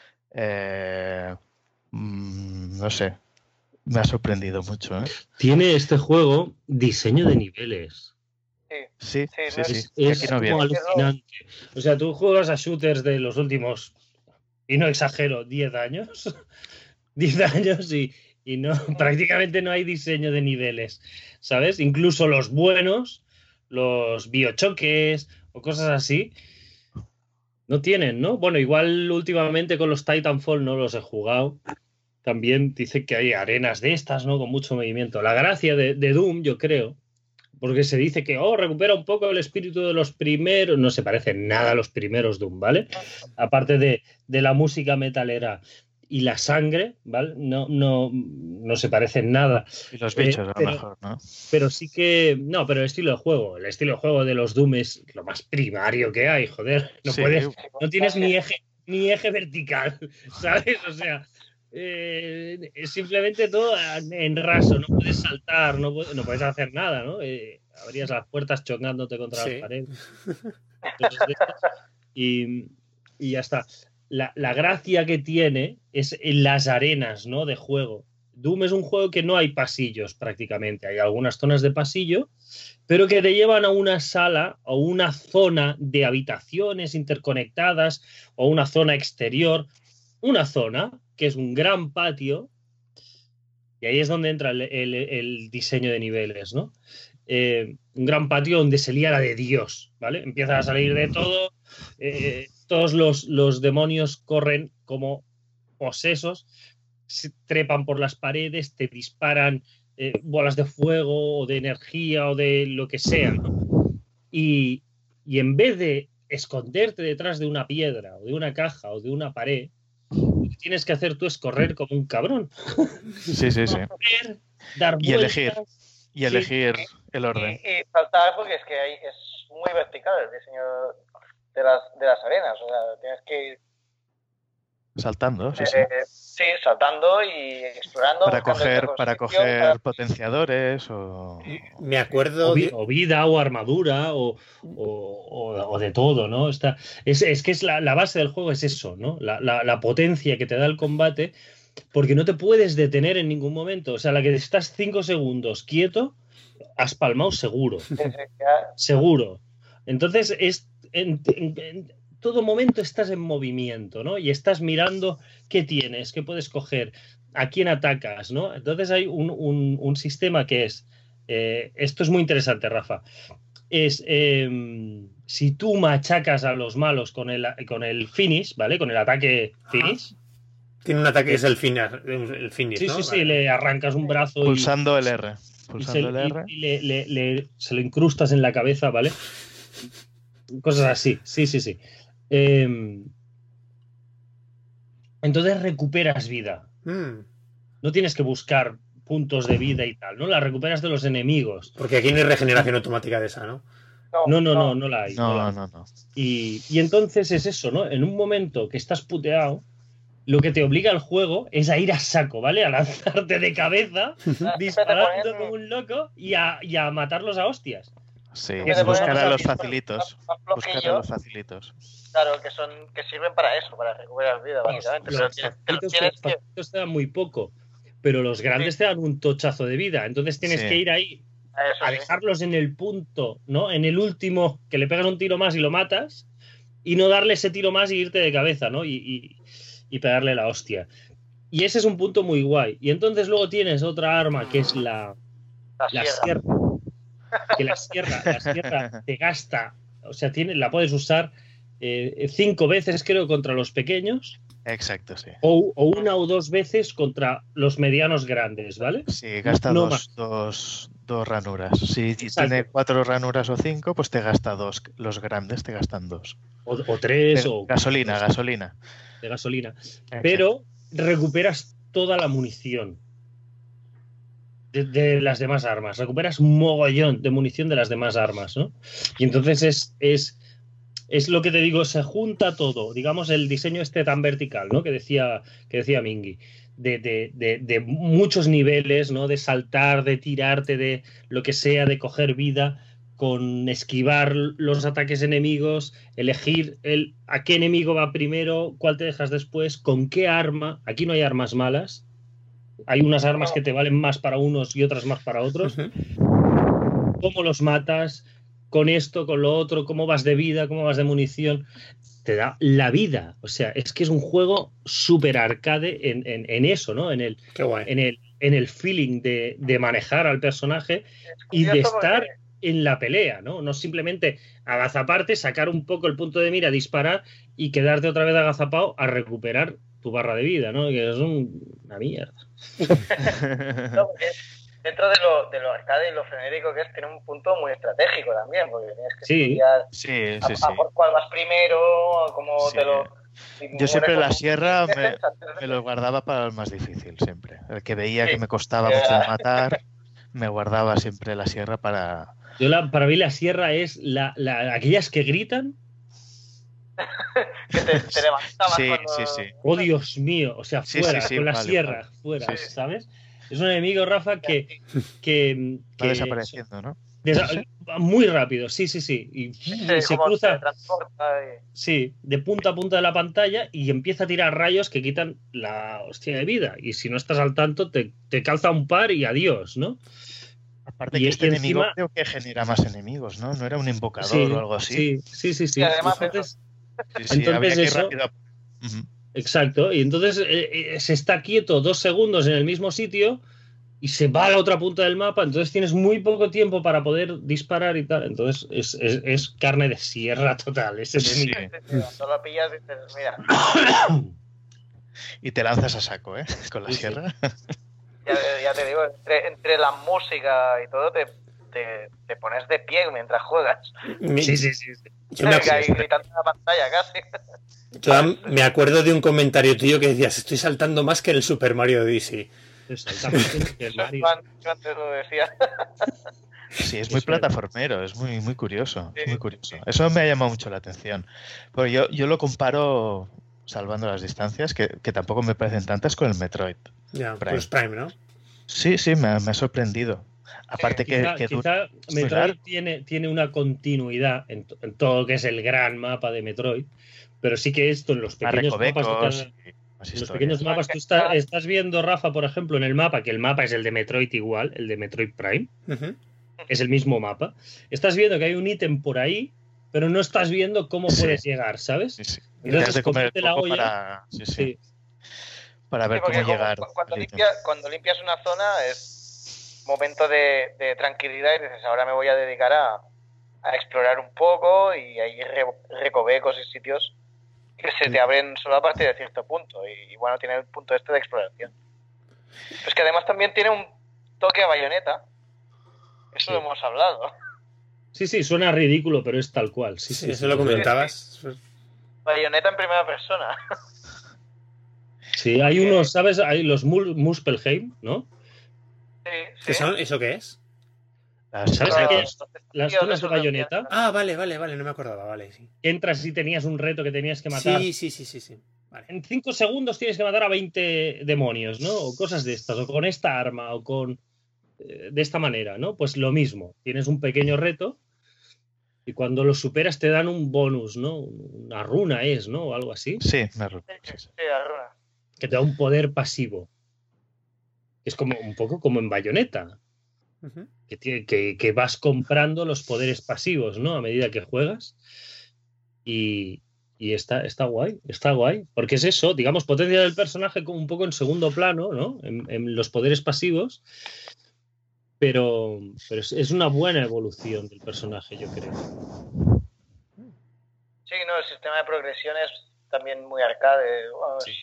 no sé. Me ha sorprendido mucho, ¿eh?
Tiene este juego diseño de niveles.
Sí.
Es como alucinante. O sea, tú juegas a shooters de los últimos, y no exagero, 10 años. 10 años y no, prácticamente no hay diseño de niveles, ¿sabes? Incluso los buenos, los biochoques o cosas así, no tienen, ¿no? Bueno, igual últimamente con los Titanfall no los he jugado. También dice que hay arenas de estas, ¿no? Con mucho movimiento. La gracia de Doom, yo creo, porque se dice que, recupera un poco el espíritu de los primeros, no se parece nada a los primeros Doom, ¿vale? Aparte de la música metalera. y la sangre, ¿vale? No se parecen nada.
Y los bichos, a lo mejor, ¿no?
Pero sí que... No, pero el estilo de juego de los Doom es lo más primario que hay, joder. No
Sí.
puedes, no tienes ni eje vertical, ¿sabes? O sea, es simplemente todo en raso, no puedes saltar, no puedes hacer nada, ¿no? Abrías las puertas chocándote contra las paredes. Y ya está. La gracia que tiene es en las arenas, ¿no? De juego. Doom es un juego que no hay pasillos prácticamente. Hay algunas zonas de pasillo, pero que te llevan a una sala o una zona de habitaciones interconectadas o una zona exterior. Una zona que es un gran patio, y ahí es donde entra el diseño de niveles, ¿no? Un gran patio donde se lía la de Dios, ¿vale? Empieza a salir de todo, todos los demonios corren como posesos, se trepan por las paredes, te disparan bolas de fuego o de energía o de lo que sea, ¿no? Y en vez de esconderte detrás de una piedra o de una caja o de una pared, lo que tienes que hacer tú es correr como un cabrón.
Sí.
Correr, dar
Y elegir.
vueltas.
Y elegir el orden.
Y saltar, porque es que ahí es muy vertical el diseño de las arenas. O sea, tienes que ir
saltando, sí.
Sí, saltando y explorando.
Para coger potenciadores o...
Me acuerdo...
O vida o armadura o de todo, ¿no? Es que es la base del juego es eso, ¿no? La potencia que te da el combate, porque no te puedes detener en ningún momento. O sea, la que estás 5 segundos quieto, has palmado seguro. Seguro. Entonces, en todo momento estás en movimiento, ¿no? Y estás mirando qué tienes, qué puedes coger, a quién atacas, ¿no? Entonces hay un sistema que es... esto es muy interesante, Rafa. Es si tú machacas a los malos con el finish, ¿vale? Con el ataque finish.
Tiene un ataque, es el finish,
sí,
¿no?
Sí, le arrancas un brazo
pulsando el R. Pulsando el R.
Y se lo incrustas en la cabeza, ¿vale? Cosas así, sí. Entonces recuperas vida. No tienes que buscar puntos de vida y tal, ¿no? La recuperas de los enemigos.
Porque aquí no hay regeneración automática de esa, ¿no?
No la hay.
No.
Y entonces es eso, ¿no? En un momento que estás puteado, lo que te obliga al juego es a ir a saco, ¿vale? A lanzarte de cabeza, disparando como un loco y a matarlos a hostias.
Sí, buscar a los facilitos.
Claro, que sirven para eso, para recuperar vida, básicamente.
Los facilitos te dan muy poco, pero los grandes te dan un tochazo de vida. Entonces tienes que ir ahí a dejarlos en el punto, ¿no? En el último, que le pegas un tiro más y lo matas, y no darle ese tiro más y irte de cabeza, ¿no? Y pegarle la hostia. Y ese es un punto muy guay. Y entonces luego tienes otra arma que es la sierra. Que la sierra te gasta, o sea, la puedes usar 5 veces, creo, contra los pequeños.
Exacto, sí.
O 1 o 2 veces contra los medianos grandes, ¿ale?
Sí, gasta dos ranuras. Si tiene 4 ranuras o 5, pues te gasta 2. Los grandes te gastan 2.
O 3
o... Gasolina.
De gasolina. Exacto. Pero recuperas toda la munición de las demás armas. Recuperas un mogollón de munición de las demás armas, ¿no? Y entonces es lo que te digo, se junta todo, digamos, el diseño tan vertical, ¿no? Que decía Mingy, de muchos niveles, ¿no? De saltar, de tirarte, de lo que sea, de coger vida, con esquivar los ataques enemigos, elegir a qué enemigo va primero, cuál te dejas después, con qué arma. Aquí no hay armas malas. Hay unas armas que te valen más para unos y otras más para otros. ¿Cómo los matas? Con esto, con lo otro, cómo vas de vida, cómo vas de munición. Te da la vida. O sea, es que es un juego súper arcade en eso, ¿no? En el feeling de manejar al personaje y de estar en la pelea, ¿no? No simplemente agazaparte, sacar un poco el punto de mira, disparar y quedarte otra vez agazapado a recuperar tu barra de vida, ¿no? Que es una mierda.
Dentro de lo arcade y lo frenético que es, tiene un punto muy estratégico también, porque tienes que estudiar a por cuál vas primero, cómo te lo
Yo siempre la sierra me lo guardaba para el más difícil, siempre. El que veía que me costaba mucho de matar, me guardaba siempre la sierra para...
Para mí la sierra es aquellas que gritan.
Que te levantabas
Sí,
cuando...
sí.
Oh, Dios mío. O sea,
Sí,
fuera,
sí,
con la
vale,
sierra,
vale.
fuera,
Sí.
¿sabes? Es un enemigo, Rafa, que
Va desapareciendo, ¿no?
muy rápido, sí. Y se
como
cruza,
te transporta y...
sí, de punta a punta de la pantalla y empieza a tirar rayos que quitan la hostia de vida. Y si no estás al tanto, te calza un par y adiós, ¿no?
Aparte
Y-
que este
y
enemigo
encima-
creo que genera más enemigos, ¿no? ¿No era un invocador
Sí,
o algo así?
sí.
Y además
Entonces,
Sí,
entonces
había que ir
eso-
rápido. Ujú.
exacto. Y entonces se está quieto 2 segundos en el mismo sitio y se va a la otra punta del mapa. Entonces tienes muy poco tiempo para poder disparar y tal. Entonces es carne de sierra total ese
Sí.
enemigo.
Cuando lo pillas dices, mira,
Y te lanzas a saco, ¿eh? Con la
Sí, sí.
sierra.
ya te digo, entre la música y todo te pones de pie mientras juegas.
Sí.
Yo me,
Ahí gritando en la pantalla casi.
me acuerdo de un comentario tuyo que decías, estoy saltando más que en el Super Mario Odyssey.
Exactamente, el Mario.
Yo antes lo decía.
Sí, es muy
Eso es.
plataformero, es muy curioso.
Sí.
Es muy curioso. Eso me ha llamado mucho la atención. Porque yo lo comparo, salvando las distancias, que tampoco me parecen tantas, con el Metroid.
Ya,
Prime.
pues Prime, ¿no?
Sí, me ha sorprendido. Aparte que
Quizá
es muy
Metroid
largo.
tiene una continuidad en todo lo que es el gran mapa de Metroid, pero sí que esto en los
Más
pequeños mapas
recovecos
de
y más
los
historias.
pequeños mapas, tú estás viendo, Rafa, por ejemplo, en el mapa, que el mapa es el de Metroid igual, el de Metroid Prime,
Ujú.
es el mismo mapa. Estás viendo que hay un ítem por ahí, pero no estás viendo cómo
Sí.
puedes llegar, ¿sabes?
Sí. Y
Entonces,
te has de comer
comerte la
poco
olla.
para,
Sí.
para ver
Sí, porque
cómo llegar.
cuando limpias una zona es momento de tranquilidad y dices, ahora me voy a dedicar a explorar un poco y hay recovecos y sitios que se te abren solo a partir de cierto punto y bueno, tiene el punto este de exploración. Pues que además también tiene un toque a Bayonetta. Eso lo hemos hablado.
Sí, suena ridículo, pero es tal cual. Sí,
eso lo comentabas.
Bayonetta en primera persona.
Sí, hay unos, ¿sabes? Hay los Muspelheim, ¿no?
Sí.
¿Eso qué es?
¿Sabes aquellas, las zonas de Bayonetta?
Ah, vale, no me acordaba, vale, sí.
Entras y tenías un reto que tenías que matar.
Sí. Vale.
En 5 segundos tienes que matar a 20 demonios, ¿no? O cosas de estas, o con esta arma, o con... de esta manera, ¿no? Pues lo mismo. Tienes un pequeño reto y cuando lo superas te dan un bonus, ¿no? Una runa es, ¿no? O algo así.
Sí, una runa.
Sí, la runa.
Que te da un poder pasivo. Es como un poco como en Bayonetta.
Uh-huh.
Que vas comprando los poderes pasivos, ¿no? A medida que juegas. Y está guay, porque es eso, digamos, potencia del personaje como un poco en segundo plano, ¿no? En los poderes pasivos, pero es una buena evolución del personaje, yo creo.
Sí, no, el sistema de progresión es también muy arcade. Bueno,
Sí.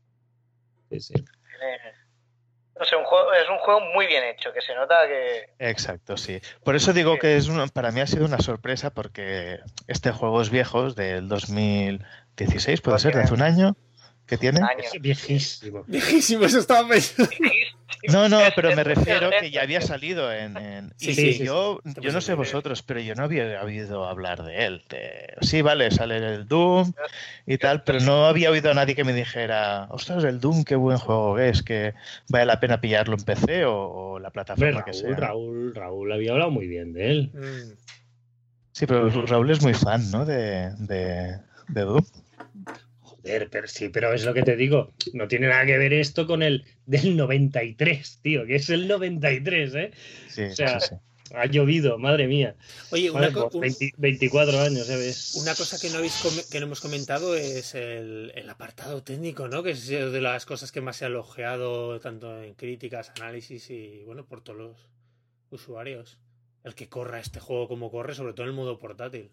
No sé, es un juego muy bien hecho, que se nota que...
Exacto, sí. Por eso digo que para mí ha sido una sorpresa, porque este juego es viejo, es del 2016, puede ser, de hace un año. ¿Qué tiene?
Es viejísimo.
Viejísimo, eso estaba pensando.
No, pero me refiero que ya había salido en...
Sí.
Yo no sé vosotros, pero yo no había oído hablar de él. Sí, vale, sale el Doom y tal, pero no había oído a nadie que me dijera, ostras, el Doom, qué buen juego es, que vale la pena pillarlo en PC o la plataforma que sea.
Raúl había hablado muy bien de él.
Sí, pero Raúl es muy fan, ¿no? De Doom.
Joder, pero es lo que te digo. No tiene nada que ver esto con el del 93, tío, que es el 93, ¿eh?
Sí,
o sea,
sí.
Ha llovido, madre mía.
Oye,
24 años, ¿sabes?
Una cosa que no hemos comentado es el apartado técnico, ¿no? Que es de las cosas que más se ha elogiado tanto en críticas, análisis y, bueno, por todos los usuarios. El que corra este juego como corre, sobre todo en el modo portátil.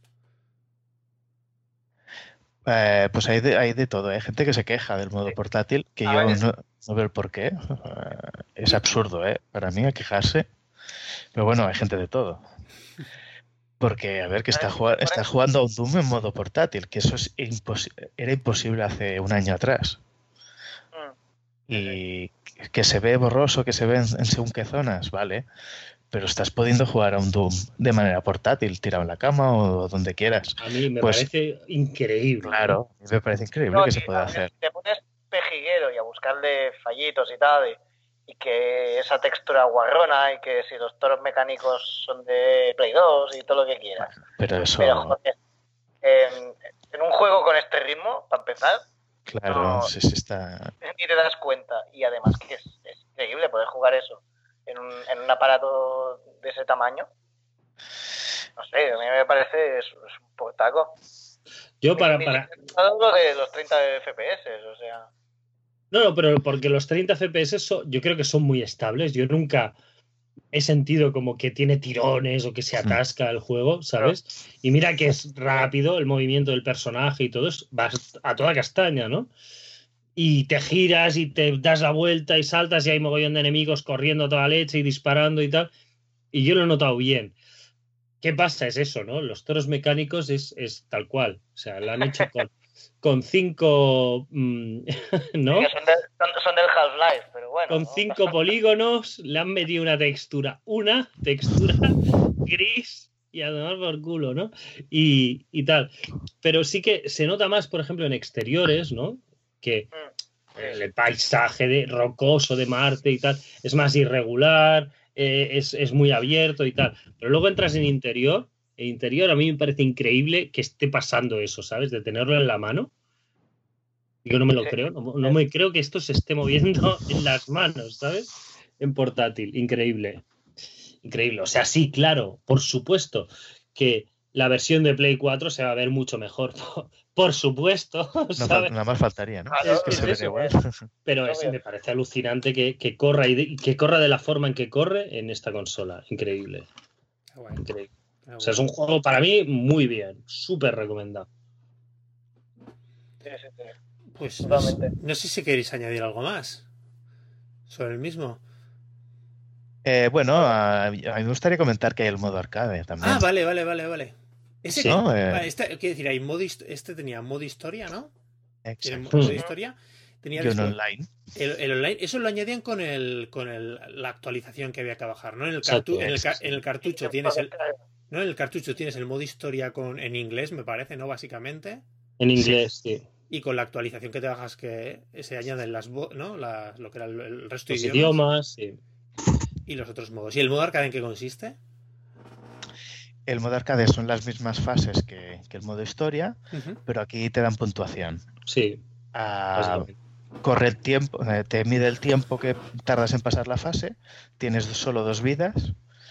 Pues hay de todo. Hay gente que se queja del modo portátil, que yo no veo el por qué. Es absurdo, para mí, a quejarse. Pero bueno, hay gente de todo. Porque, a ver, que está jugando a un Doom en modo portátil, que eso era imposible hace un año atrás. Y que se ve borroso, que se ve en según qué zonas, vale. Pero estás pudiendo jugar a un Doom de manera portátil, tirado en la cama o donde quieras.
A mí me parece increíble.
Claro, me parece increíble que se pueda hacer.
Te pones pejiguero y a buscarle fallitos y tal, y que esa textura guarrona, y que si los toros mecánicos son de Play 2 y todo lo que quieras.
Pero eso...
Pero, joder, en un juego con este ritmo, para empezar...
Claro,
no,
sí está...
Ni te das cuenta. Y además que es increíble poder jugar eso en un aparato de ese tamaño. No sé, a mí me parece es un portaco.
Yo para...
Lo de los 30 FPS, o sea...
No, pero porque los 30 FPS yo creo que son muy estables. Yo nunca he sentido como que tiene tirones o que se atasca el juego, ¿sabes? Y mira que es rápido el movimiento del personaje y todo, vas a toda castaña, ¿no? Y te giras y te das la vuelta y saltas y hay mogollón de enemigos corriendo a toda leche y disparando y tal. Y yo lo he notado bien. ¿Qué pasa? Es eso, ¿no? Los toros mecánicos es tal cual. O sea, lo han hecho con 5... ¿no?
Son del Half-Life, pero bueno.
Con 5 polígonos le han metido una textura gris y a tomar por culo, ¿no? Y tal. Pero sí que se nota más, por ejemplo, en exteriores, ¿no? Que el paisaje rocoso de Marte y tal es más irregular, es muy abierto y tal. Pero luego entras en interior. El interior a mí me parece increíble que esté pasando eso, ¿sabes? De tenerlo en la mano. Yo no me lo creo, no me creo que esto se esté moviendo en las manos, ¿sabes? En portátil, increíble. Increíble. O sea, sí, claro, por supuesto que la versión de Play 4 se va a ver mucho mejor. Por supuesto. ¿sabes?
Nada más faltaría, ¿no?
Claro,
que se ve igual.
Pero me parece alucinante que corra y que corra de la forma en que corre en esta consola. Increíble. Increíble. O sea, es un juego para mí muy bien, súper recomendado.
Sí.
Pues no sé si queréis añadir algo más sobre el mismo.
Bueno, a mí me gustaría comentar que hay el modo arcade también.
Ah, vale. Ese
¿Sí?
quiero decir, hay tenía modo historia, ¿no?
Exacto.
Modo historia. Tenía
y un online.
El online, eso lo añadían con la actualización que había que bajar, ¿no? En el cartucho tienes ¿no? En el cartucho tienes el modo historia en inglés, me parece, ¿no? Básicamente.
En inglés, sí.
Y con la actualización que te bajas que se añaden ¿no? Lo que era el resto
de
idiomas.
Sí.
Y los otros modos. ¿Y el modo arcade en qué consiste?
El modo arcade son las mismas fases que el modo historia, pero aquí te dan puntuación.
Sí.
Corre el tiempo, te mide el tiempo que tardas en pasar la fase, tienes solo 2 vidas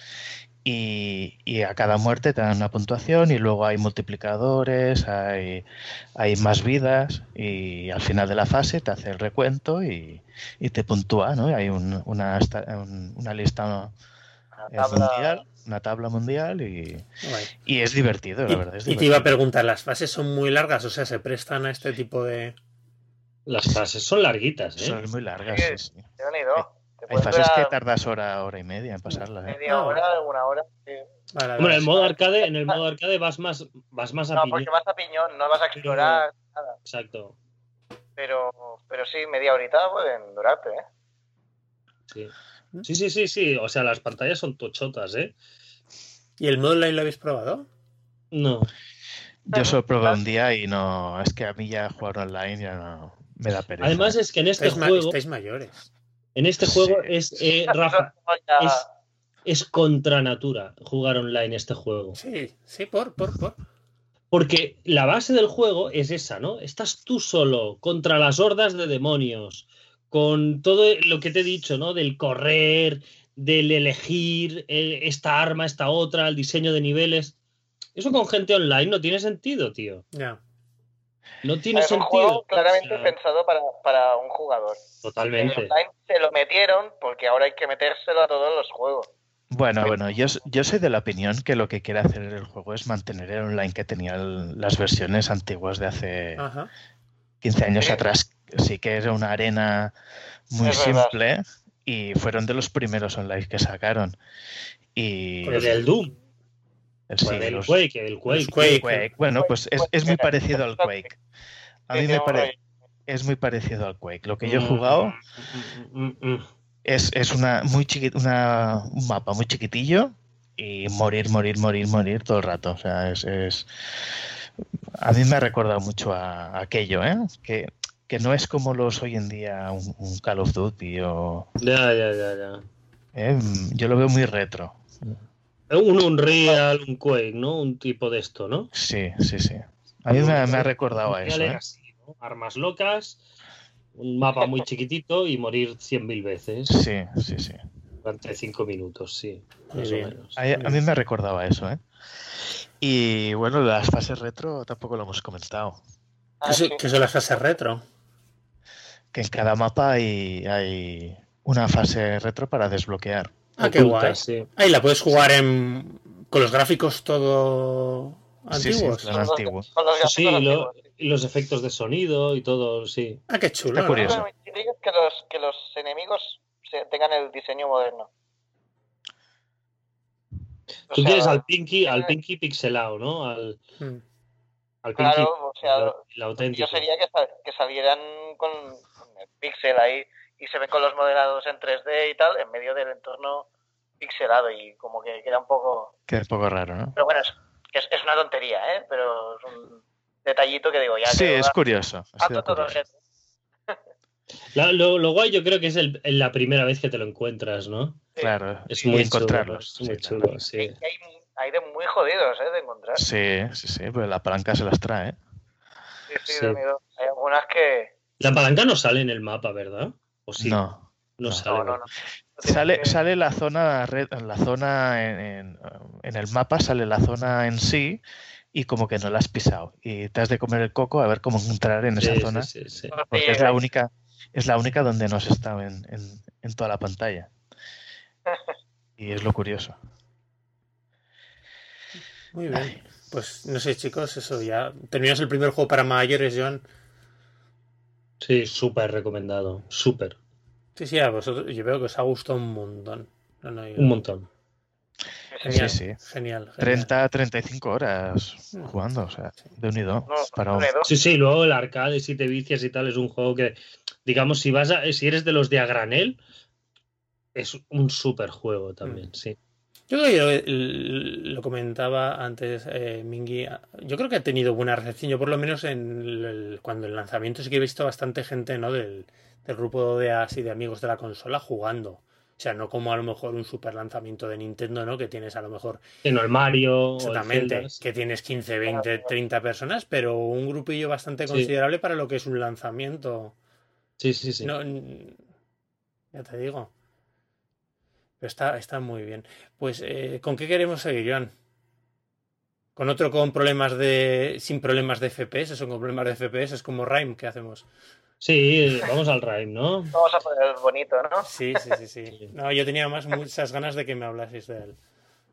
y a cada muerte te dan una puntuación y luego hay multiplicadores, hay más vidas y al final de la fase te hace el recuento y te puntúa, ¿no? Hay una lista mundial, una tabla mundial y es divertido, la verdad.
Y te iba a preguntar, ¿las fases son muy largas? O sea, ¿se prestan a este tipo de...?
Las fases son larguitas, ¿eh?
Son muy largas, sí.
Hay
fases que tardas hora y media en pasarlas.
Media hora, una hora. Sí.
Vale, en el modo arcade vas más a piñón.
No, porque vas a piñón, no vas a explorar nada.
Exacto.
Pero sí, media horita pueden durarte, ¿eh?
Sí. O sea, las pantallas son tochotas, ¿eh?
¿Y el modo online lo habéis probado?
No.
Yo solo probé un día y no... Es que a mí ya jugar online ya no... Me da pereza.
Además es que en este juego...
Estáis mayores.
En este juego Rafa, es contra natura jugar online este juego.
Sí,
Porque la base del juego es esa, ¿no? Estás tú solo contra las hordas de demonios, con todo lo que te he dicho, ¿no? Del correr, del elegir esta arma, esta otra, el diseño de niveles. Eso con gente online no tiene sentido, tío.
Ya.
No tiene
es
sentido.
Un juego claramente pensado para un jugador.
Totalmente.
El online se lo metieron porque ahora hay que metérselo a todos los juegos.
Bueno, yo soy de la opinión que lo que quiere hacer el juego es mantener el online que tenían las versiones antiguas de hace 15 años atrás. Sí que era una arena muy simple y fueron de los primeros online que sacaron. Y
el del Doom.
El
Pues
sí,
el
los-
Quake, el Quake.
Los Quake.
Quake. Bueno, pues es muy parecido al Quake. A mí
Tiene
me
un
parece...
rollo.
Es muy parecido al Quake. Lo que yo he jugado es un mapa muy chiquitillo y morir todo el rato. O sea, a mí me ha recordado mucho a aquello, ¿eh? Que no es como los hoy en día un Call of Duty o...
Ya.
Yo lo veo muy retro.
Un Unreal, un Quake, ¿no? Un tipo de esto, ¿no?
Sí. A mí me ha recordado a
Unreal
eso,
era
¿eh?
así, ¿no? Armas locas, un mapa muy chiquitito y morir 100.000 veces
Sí.
durante 5 minutos, sí,
Muy
más o
bien.
menos.
A mí me ha recordado a eso, ¿eh? Y bueno, las fases retro tampoco lo hemos comentado.
¿Qué son las fases retro?
Que en cada mapa hay una fase retro para desbloquear.
Ah, qué guay.
Ocultas, sí.
Ahí la puedes jugar con los gráficos todo
Sí,
antiguos.
plan antiguo.
Con los
Sí,
gráficos antiguos.
y los efectos de sonido y todo, sí.
Ah, qué chulo.
Está
¿no?
curioso.
Lo que me intriga es que los enemigos tengan el diseño moderno. O
Tú
sea,
quieres al Pinky pixelado, ¿no? Al
Mm.
Pinky,
claro, o sea,
el auténtico.
yo sería que salieran con el pixel ahí y se ven con los modelados en 3D y tal, en medio del entorno pixelado y como que queda un poco...
Que es un poco raro, ¿no?
Pero bueno, es una tontería, ¿eh? Pero es un detallito que digo, ya
Sí,
que
es curioso. Ha sido
todo
curioso.
Lo guay yo creo que es la primera vez que te lo encuentras, ¿no?
Claro,
Es
y
muy
encontrarlos.
chulo, es muy
Sí,
chulo, sí.
hay de muy jodidos, ¿eh? De encontrar.
Sí, pues la palanca se las trae, ¿eh?
Sí,
Sí.
de miedo. Hay algunas que...
La palanca no sale en el mapa, ¿verdad? ¿O sí?
No.
No sale.
No.
Sale la zona en el mapa, sale la zona en sí y como que no la has pisado. Y te has de comer el coco a ver cómo entrar en esa zona.
Sí.
Porque es la única donde no has estado en toda la pantalla. Y es lo curioso.
Muy bien. Pues no sé, chicos, eso ya. Terminas el primer juego para mayores, John.
Sí, súper recomendado. Súper.
Sí, a vosotros. Yo veo que os ha gustado un montón.
Un montón.
Genial,
Sí.
Genial.
30-35 horas jugando, o sea, de unido.
Sí, luego el arcade, si te vicias y tal, es un juego que, digamos, si eres de los de a granel, es un súper juego también, sí.
Yo creo que lo comentaba antes Mingui. Yo creo que ha tenido buena recepción. Yo por lo menos cuando el lanzamiento sí que he visto bastante gente, ¿no? Del grupo de así de amigos de la consola jugando. O sea, no como a lo mejor un super lanzamiento de Nintendo, ¿no? Que tienes a lo mejor...
En el Mario.
Exactamente.
O el Zelda,
que tienes 15, 20, 30 personas, pero un grupillo bastante considerable para lo que es un lanzamiento.
Sí.
No, ya te digo. Pero está muy bien. Pues, ¿con qué queremos seguir, Joan? ¿Con otro sin problemas de FPS o con problemas de FPS? Es como Rime, ¿qué hacemos?
Sí, vamos al Rime, ¿no?
Vamos a poner el bonito, ¿no?
Sí. No, yo tenía muchas ganas de que me hablaseis de él.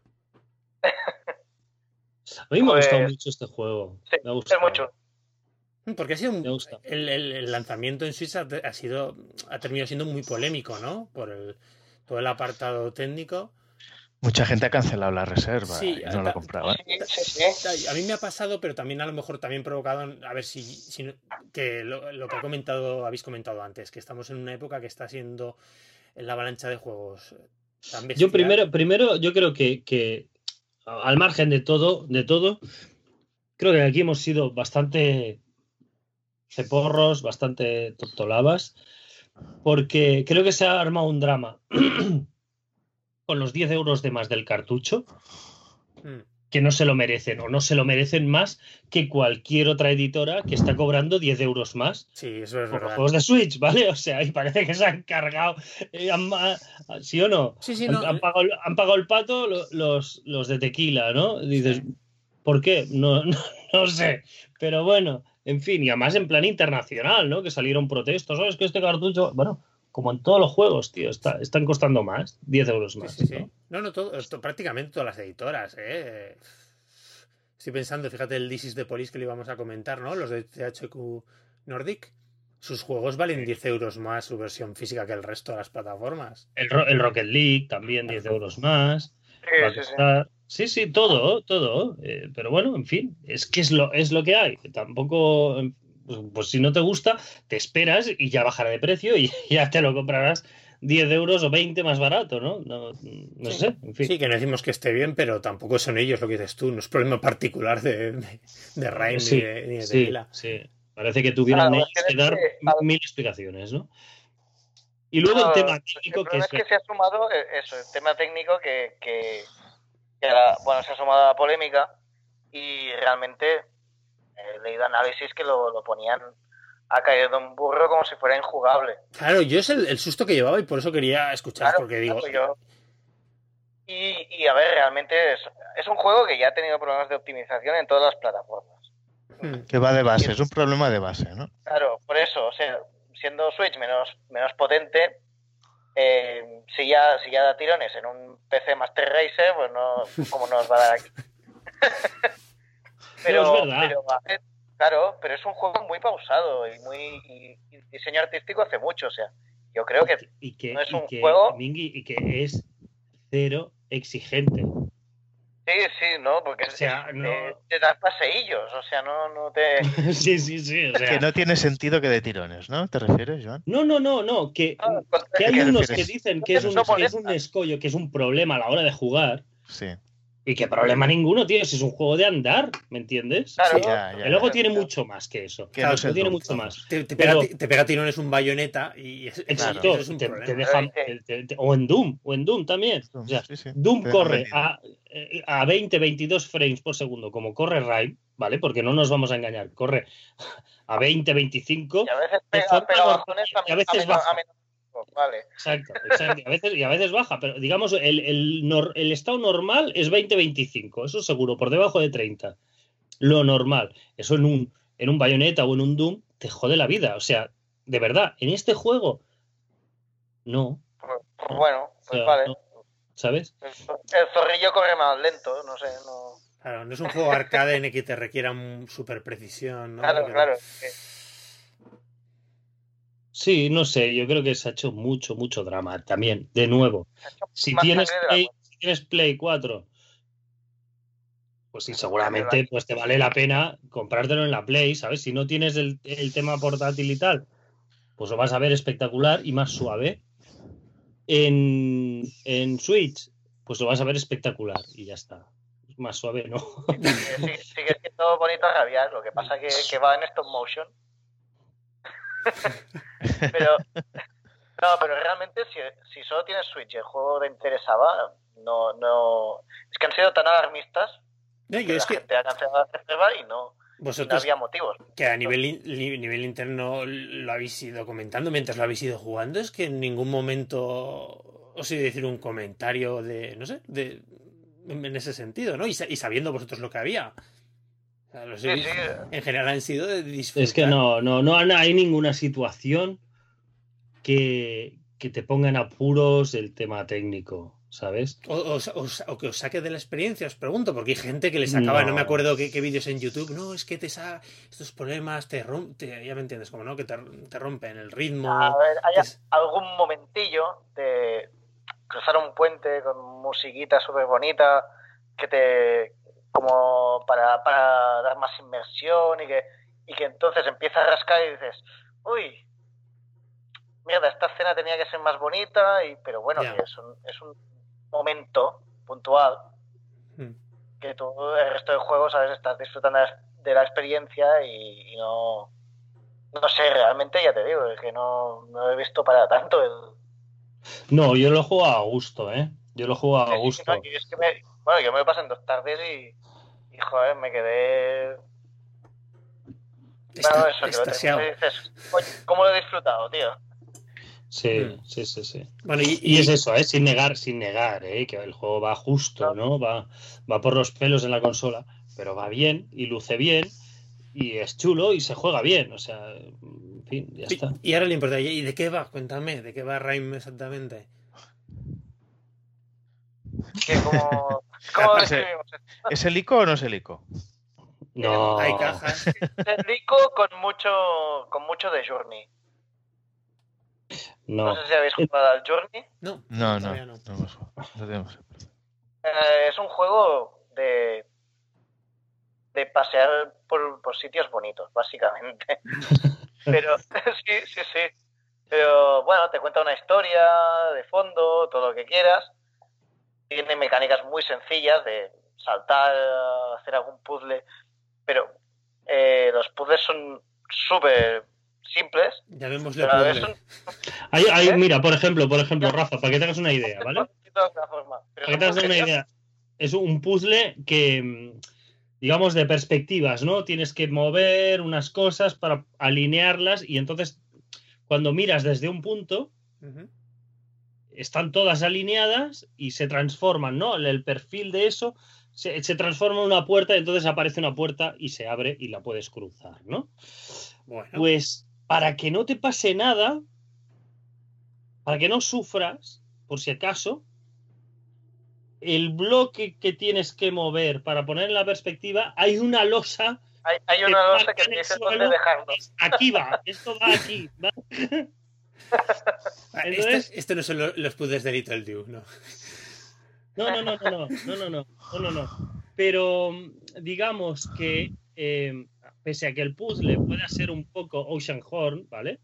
A mí me ha gustado mucho este juego.
Sí,
me ha gustado.
es mucho.
Porque ha sido el lanzamiento en Suiza ha terminado siendo muy polémico, ¿no? Por todo el apartado técnico.
Mucha gente ha cancelado la reserva y no lo compraba.
Sí.
A mí me ha pasado, pero también a lo mejor también provocado, a ver que lo que habéis comentado antes, que estamos en una época que está siendo la avalancha de juegos tan bestial.
Yo primero yo creo que al margen de todo, creo que aquí hemos sido bastante ceporros, bastante tortolabas, porque creo que se ha armado un drama con los 10 euros de más del cartucho, que no se lo merecen, o no se lo merecen más que cualquier otra editora que está cobrando 10 euros más.
Sí, eso es
por
verdad.
los juegos de Switch, ¿vale? O sea, y parece que se han cargado, ¿sí o no?
Sí,
Han pagado el pato los de Tequila, ¿no? Dices,
sí.
¿Por qué? No sé, pero bueno, en fin, y además en plan internacional, ¿no? Que salieron protestos, ¿sabes? Que este cartucho, bueno, como en todos los juegos, tío, están costando más, 10 euros más.
Sí. No, prácticamente todas las editoras, Estoy pensando, fíjate el This is the Police que le íbamos a comentar, ¿no? Los de THQ Nordic. Sus juegos valen 10 euros más su versión física que el resto de las plataformas.
El Rocket League también 10 euros más.
Sí.
Sí, todo. Pero bueno, en fin, es que es lo que hay. Tampoco, pues si no te gusta, te esperas y ya bajará de precio y ya te lo comprarás 10 euros o 20 más barato, ¿no? No
Sí.
sé, en fin.
Sí, que no decimos que esté bien, pero tampoco son ellos lo que dices tú. No es problema particular de Rhyme
Sí,
ni de
sí,
Tequila.
sí. Parece que tuvieran
La
ellos
cuestión
que
es
dar
que,
1000 explicaciones, ¿no? Y luego el
no,
tema
el
técnico, que
problema
es...
es que se ha sumado eso, el tema técnico que bueno, se ha sumado a la polémica y realmente he leído análisis que lo ponían a caer de un burro como si fuera injugable.
Claro, yo es el susto que llevaba y por eso quería escucharos,
Claro,
porque digo,
yo. Y a ver, realmente es un juego que ya ha tenido problemas de optimización en todas las plataformas.
Que va de base, es un problema de base, ¿no?
Claro, por eso, o sea, siendo Switch menos potente, si ya da tirones en un PC Master Racer, pues no, como nos va a dar aquí.
No, es verdad.
Pero a ver, claro, pero es un juego muy pausado y diseño artístico hace mucho, o sea, yo creo que no es un juego.
Mingui, y que es cero exigente.
Sí, ¿no? Porque
O sea,
te das paseillos, o sea, no te...
sí, o sea...
Que no tiene sentido que de tirones, ¿no? ¿Te refieres, Joan?
No, que hay
¿Qué
unos
refieres?
que dicen que es un escollo, que es un problema a la hora de jugar.
Sí.
Y que problema ninguno tiene, si es un juego de andar, ¿me entiendes?
Claro,
Sí,
que luego tiene mucho más que eso.
Que no es el
tiene
Doom,
mucho
vamos.
más.
te
Pero-
pega tirones un bayoneta y
Exacto,
eso es un
te
problema.
deja, o en Doom también. O sea,
Sí, sí,
Doom
te dejan
corre
vendido.
a 20, 22 frames por segundo, como corre Rime, ¿vale? Porque no nos vamos a engañar, corre a 20, 25,
Y a veces
de forma
pega
normal,
bajones
y a veces baja.
Vale.
Exacto. Y a veces baja, pero digamos, el estado normal es 20-25, eso seguro, por debajo de 30. Lo normal. Eso en un Bayonetta o en un Doom te jode la vida. O sea, de verdad, en este juego, no.
Pues bueno,
O sea,
vale.
no, ¿sabes?
El zorrillo corre más lento, no sé, no...
Claro, no es un juego arcade en el que te requiera super precisión, ¿no?
Claro.
Sí, no sé, yo creo que se ha hecho mucho drama también, de nuevo. Si tienes Play 4, pues sí, seguramente pues te vale la pena comprártelo en la Play, ¿sabes? Si no tienes el tema portátil y tal, pues lo vas a ver espectacular y más suave. En Switch, pues lo vas a ver espectacular y ya está. Más suave, ¿no?
Sigue siendo bonito a rabiar, lo que pasa que va en stop motion. pero realmente si solo tienes Switch y el juego te interesaba, no es que han sido tan alarmistas que la gente ha cancelado la reserva y no había motivos.
Que a nivel interno lo habéis ido comentando mientras lo habéis ido jugando, es que en ningún momento os he de decir un comentario de, no sé, en ese sentido, ¿no? Y sabiendo vosotros lo que había. O sea, los en general han sido de disfrutar.
Es que no hay ninguna situación que te ponga en apuros el tema técnico, ¿sabes?
O que os saque de la experiencia, os pregunto, porque hay gente que le sacaba, no me acuerdo qué vídeos en YouTube, no, es que te saca estos problemas, ya me entiendes, como no, que te rompen el ritmo.
A ver, hay algún momentillo de cruzar un puente con musiquita súper bonita que te... como para dar más inmersión y que entonces empieza a rascar y dices, uy, mierda, esta escena tenía que ser más bonita, pero bueno, que es un momento puntual que tú el resto del juego, ¿sabes? Estás disfrutando de la experiencia y no sé, realmente ya te digo, es que no he visto para tanto
No, yo lo juego a gusto, ¿eh? Yo lo juego a gusto.
No, es que yo me lo pasé en 2 tardes y joder, me quedé...
Extasiado.
Dices, ¿cómo lo he disfrutado, tío?
Sí.
Bueno,
y es eso, sin negar, que el juego va justo, ¿no? Va por los pelos en la consola, pero va bien y luce bien y es chulo y se juega bien, o sea, en fin, ya está.
Y ahora le importa, ¿y de qué va? Cuéntame, ¿de qué va Rime exactamente?
¿Cómo describimos esto?
¿Es el ICO o no es el ICO?
No.
Hay cajas.
Es el ICO con mucho de Journey. No sé si habéis jugado al Journey.
No.
No tenemos.
Es un juego de pasear por sitios bonitos, básicamente. Pero sí. Pero bueno, te cuenta una historia de fondo, todo lo que quieras. Tiene mecánicas muy sencillas de saltar, hacer algún puzzle, pero los puzzles son súper simples.
Llamémosle
Pero a la vez
puzzle.
Ahí, mira, por ejemplo, Rafa, para que te hagas una idea, ¿vale? Para que te hagas una idea. Es un puzzle que, digamos, de perspectivas, ¿no? Tienes que mover unas cosas para alinearlas y entonces cuando miras desde un punto, están todas alineadas y se transforman, ¿no? El perfil de eso se transforma en una puerta y entonces aparece una puerta y se abre y la puedes cruzar, ¿no?
Bueno.
Pues para que no te pase nada, para que no sufras, por si acaso, el bloque que tienes que mover para poner en la perspectiva, hay una losa.
Hay una losa que te dice dónde dejarlo.
Aquí va, esto va aquí. ¿Va?
Entonces, esto no son los puzzles de Little Dew, ¿no?
No. Pero digamos que pese a que el puzzle pueda ser un poco Ocean Horn, ¿vale?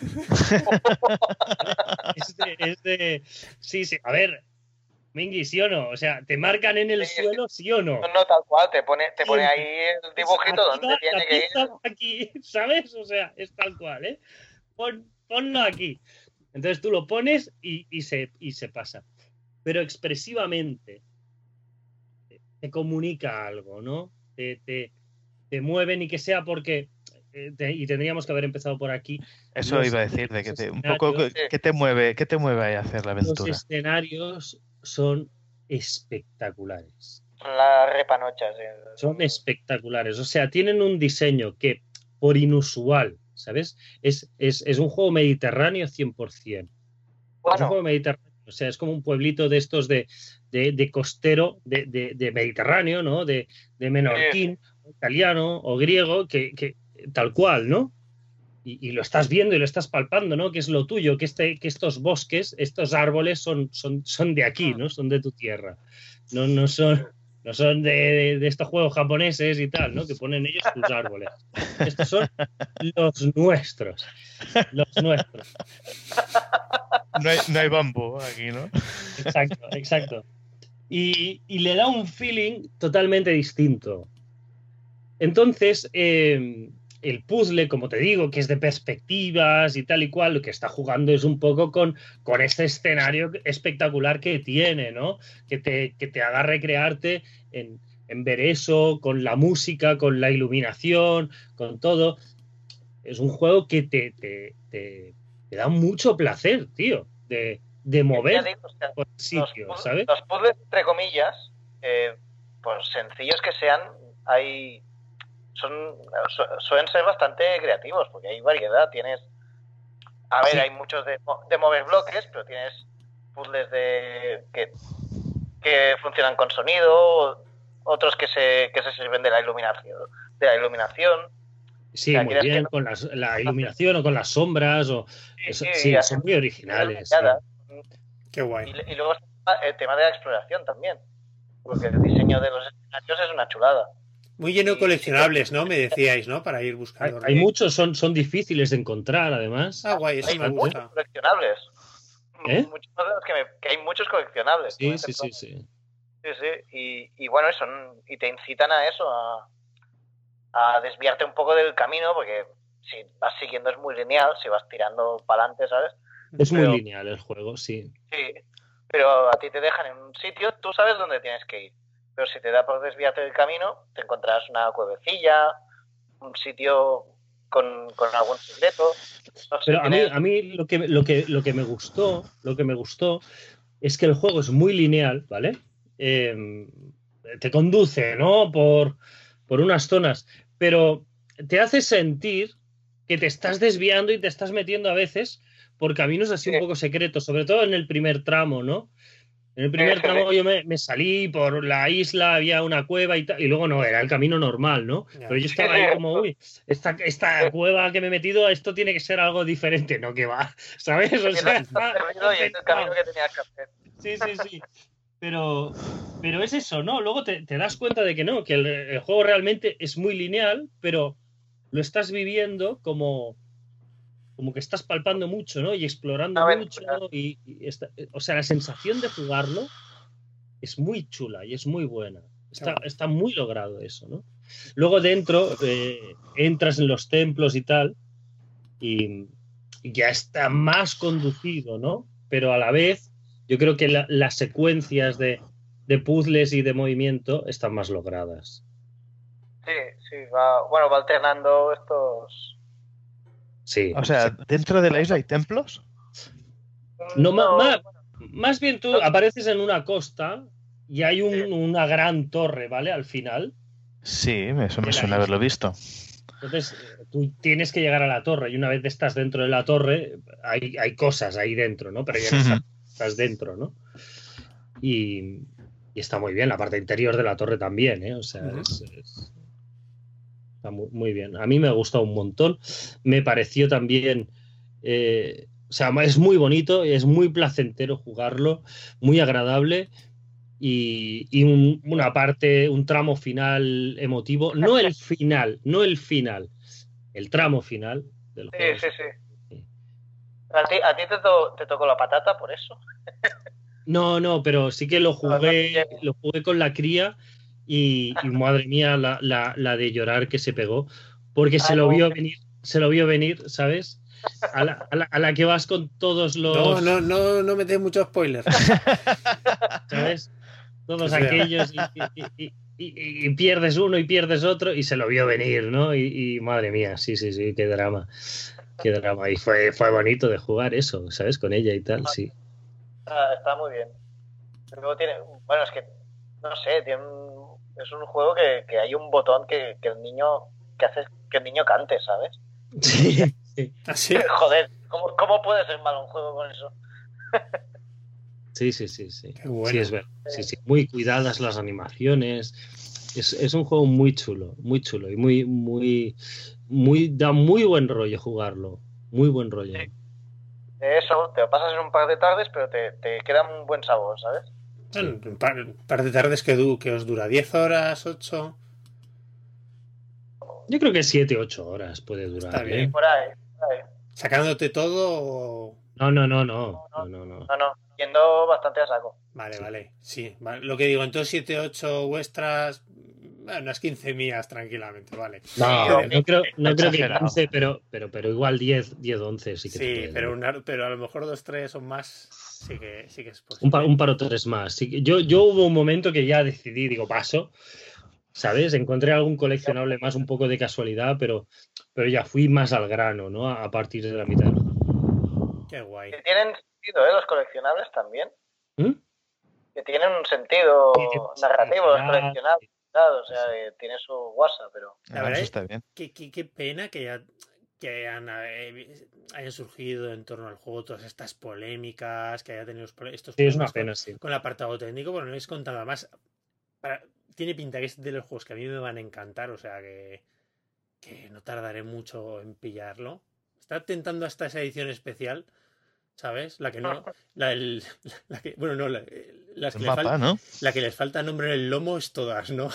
Sí, a ver, Mingy, ¿sí o no? O sea, ¿te marcan en el suelo, sí o no?
No, tal cual, te pone ahí el dibujito donde tiene que ir.
Aquí, ¿sabes? O sea, es tal cual, ¿eh? Ponlo aquí. Entonces tú lo pones y se pasa. Pero expresivamente te comunica algo, ¿no? Te mueve, ni que sea porque... y tendríamos que haber empezado por aquí.
Eso iba a decir, de que un poco ¿qué te mueve ahí a hacer la aventura?
Los escenarios son espectaculares.
La repanocha, sí.
Son espectaculares. O sea, tienen un diseño que, por inusual, ¿sabes? Es un juego mediterráneo 100%.
Bueno.
Es un juego mediterráneo. O sea, es como un pueblito de estos de costero, de Mediterráneo, ¿no? De menorquín, italiano o griego, que tal cual, ¿no? Y lo estás viendo y lo estás palpando, ¿no? Que es lo tuyo, que estos bosques, estos árboles son de aquí, ¿no? Son de tu tierra. No son de estos juegos japoneses y tal, ¿no? Que ponen ellos sus árboles. Estos son los nuestros. Los nuestros.
No hay bambú aquí, ¿no?
Exacto. Y le da un feeling totalmente distinto. Entonces, el puzzle, como te digo, que es de perspectivas y tal y cual, lo que está jugando es un poco con este escenario espectacular que tiene, ¿no? Que te haga recrearte en ver eso, con la música, con la iluminación, con todo. Es un juego que te da mucho placer, tío, de mover por sitios, ¿sabes?
Los puzzles, entre comillas, por sencillos que sean, suelen ser bastante creativos, porque hay variedad. Tienes, hay muchos de mover bloques, pero tienes puzzles que funcionan con sonido, otros que se sirven de la iluminación.
Sí, muy bien, con la iluminación o con las sombras. Son muy originales. Sí.
Qué guay.
Y luego está el tema de la exploración también, porque el diseño de los escenarios es una chulada.
Muy lleno de coleccionables, ¿no? Me decíais, ¿no? Para ir buscando.
Hay muchos, son difíciles de encontrar, además.
Ah, guay, eso me gusta.
Muchos coleccionables.
Muchos
que hay muchos coleccionables.
Sí.
Y bueno, y te incitan a eso, a desviarte un poco del camino, porque si vas siguiendo es muy lineal, si vas tirando para adelante, ¿sabes?
Es muy lineal el juego, sí.
Sí, pero a ti te dejan en un sitio, tú sabes dónde tienes que ir. Pero si te da por desviarte del camino, te encontrarás una cuevecilla, un sitio con algún secreto.
No sé, pero a mí lo que me gustó es que el juego es muy lineal, ¿vale? Te conduce, ¿no? Por unas zonas, pero te hace sentir que te estás desviando y te estás metiendo a veces por caminos así un poco secretos, sobre todo en el primer tramo, ¿no? En el primer tramo yo me salí por la isla, había una cueva y tal, y luego no, era el camino normal, ¿no? Pero yo estaba ahí como, uy, esta cueva que me he metido, esto tiene que ser algo diferente, no que va, ¿sabes? O sea,
el camino que tenías que hacer.
Sí. Pero es eso, ¿no? Luego te das cuenta de que no, que el juego realmente es muy lineal, pero lo estás viviendo como que estás palpando mucho, ¿no? Y explorando mucho, o sea, la sensación de jugarlo es muy chula y es muy buena. Está muy logrado eso, ¿no? Luego dentro entras en los templos y tal, y ya está más conducido, ¿no? Pero a la vez, yo creo que las secuencias de puzzles y de movimiento están más logradas.
Sí, va alternando estos...
Sí.
O sea, ¿dentro de la isla hay templos?
No. Más bien tú apareces en una costa y hay una gran torre, ¿vale? Al final.
Sí, eso me suena haberlo visto.
Entonces, tú tienes que llegar a la torre y una vez estás dentro de la torre, hay cosas ahí dentro, ¿no? Pero ya no estás dentro, ¿no? Y está muy bien, la parte interior de la torre también, ¿eh? O sea, está muy, muy bien. A mí me ha gustado un montón. Me pareció también... o sea, es muy bonito, es muy placentero jugarlo, muy agradable y una parte, un tramo final emotivo. No el final, el tramo final del juego.
Sí. ¿A ti te tocó la patata por eso?
No, pero sí que lo jugué con la cría y madre mía, la de llorar que se pegó, porque se lo vio venir, ¿sabes? A la que vas con todos los...
No metes mucho spoiler.
¿Sabes? Todos aquellos y pierdes uno y pierdes otro y se lo vio venir, ¿no? Y madre mía, sí, qué drama. Qué drama. Y fue bonito de jugar eso, ¿sabes? Con ella y tal, sí.
Está muy bien. Luego tiene... Bueno, es que... No sé, es un juego que hay un botón que el niño... que hace que el niño cante, ¿sabes?
Sí.
¿Así?
Joder, ¿cómo puede ser malo un juego con eso?
Sí.
Qué bueno.
Sí, es verdad. Sí. Muy cuidadas las animaciones. Es un juego muy chulo y da muy buen rollo jugarlo. Muy buen rollo.
Sí. Eso, te lo pasas en un par de tardes, pero te queda un buen sabor, ¿sabes?
Sí. Un par de tardes que os dura 10 horas, 8.
Yo creo que 7, 8 horas puede durar.
Está bien.
Por ahí.
¿Sacándote todo o...?
No. Yendo bastante a saco.
Vale. Sí, vale. Lo que digo, entonces 7, 8 vuestras... Bueno, unas 15 mías tranquilamente, vale.
No creo que 15, pero igual 10, 11 sí que
sí,
te puede,
pero a lo mejor 2, 3 o más sí que es posible.
Un par o 3 más. Sí que yo hubo un momento que ya decidí, digo, paso, ¿sabes? Encontré algún coleccionable más un poco de casualidad, pero ya fui más al grano, ¿no? A partir de la mitad.
Qué guay.
Que tienen sentido, los coleccionables también.
¿Mm?
Que tienen un sentido narrativo los coleccionables. O sea, tiene su WhatsApp, pero...
La verdad
está bien.
Qué pena que hayan surgido en torno al juego todas estas polémicas, que haya tenido estos
problemas es una pena,
con el apartado técnico, pero no habéis contado más. Tiene pinta que es de los juegos que a mí me van a encantar, o sea que no tardaré mucho en pillarlo. Está tentando hasta esa edición especial, ¿sabes? La que no... las que le falta,
¿no?
La que les falta nombre en el lomo es todas, ¿no?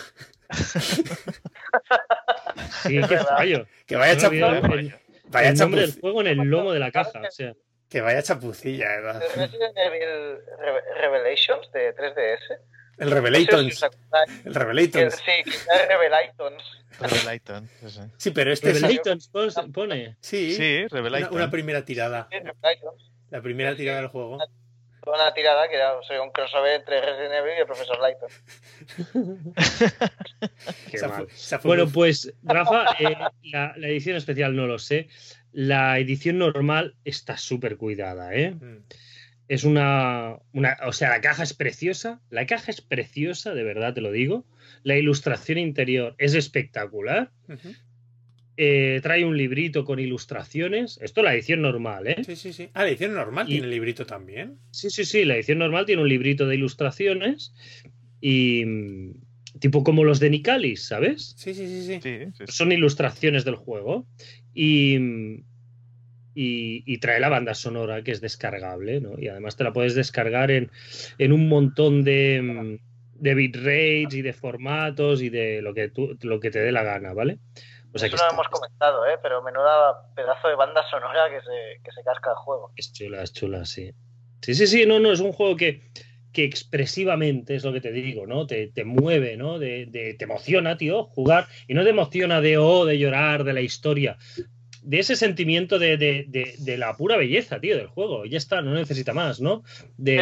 Sí, qué fallo.
Que vaya
el nombre del juego en el lomo de la caja, o sea.
Que vaya chapucilla, ¿verdad?
¿El Resident Evil Revelations de 3DS?
El Revelations. El Revelations.
Sí, quizás Revelations.
Revelations,
sí, pero este
Revelations pone.
Sí,
Revelations.
Una primera tirada.
Sí, Revelations.
La primera tirada del juego.
Una tirada que era un crossover entre Resident Evil y el Profesor Layton.
Qué mal. Bueno, pues, Rafa, la edición especial no lo sé. La edición normal está súper cuidada, ¿eh? Es o sea, la caja es preciosa. La caja es preciosa, de verdad te lo digo. La ilustración interior es espectacular. Trae un librito con ilustraciones. Esto es la edición normal, ¿eh?
Sí. Ah, la edición normal tiene el librito también.
Sí. La edición normal tiene un librito de ilustraciones y tipo como los de Nicalis, ¿sabes?
Sí.
Son ilustraciones del juego. Y y trae la banda sonora que es descargable, ¿no? Y además te la puedes descargar en un montón de bitrates y de formatos y de lo que te dé la gana, ¿vale? O sea
Eso
que
no lo hemos comentado, pero menuda pedazo de banda sonora que se casca el juego.
es chula, sí. Sí, no, es un juego que expresivamente es lo que te digo, ¿no? Te mueve, ¿no? Te emociona, tío, jugar. Y no te emociona de llorar, de la historia. De ese sentimiento de la pura belleza, tío, del juego. Ya está, no necesita más, ¿no?
Sí.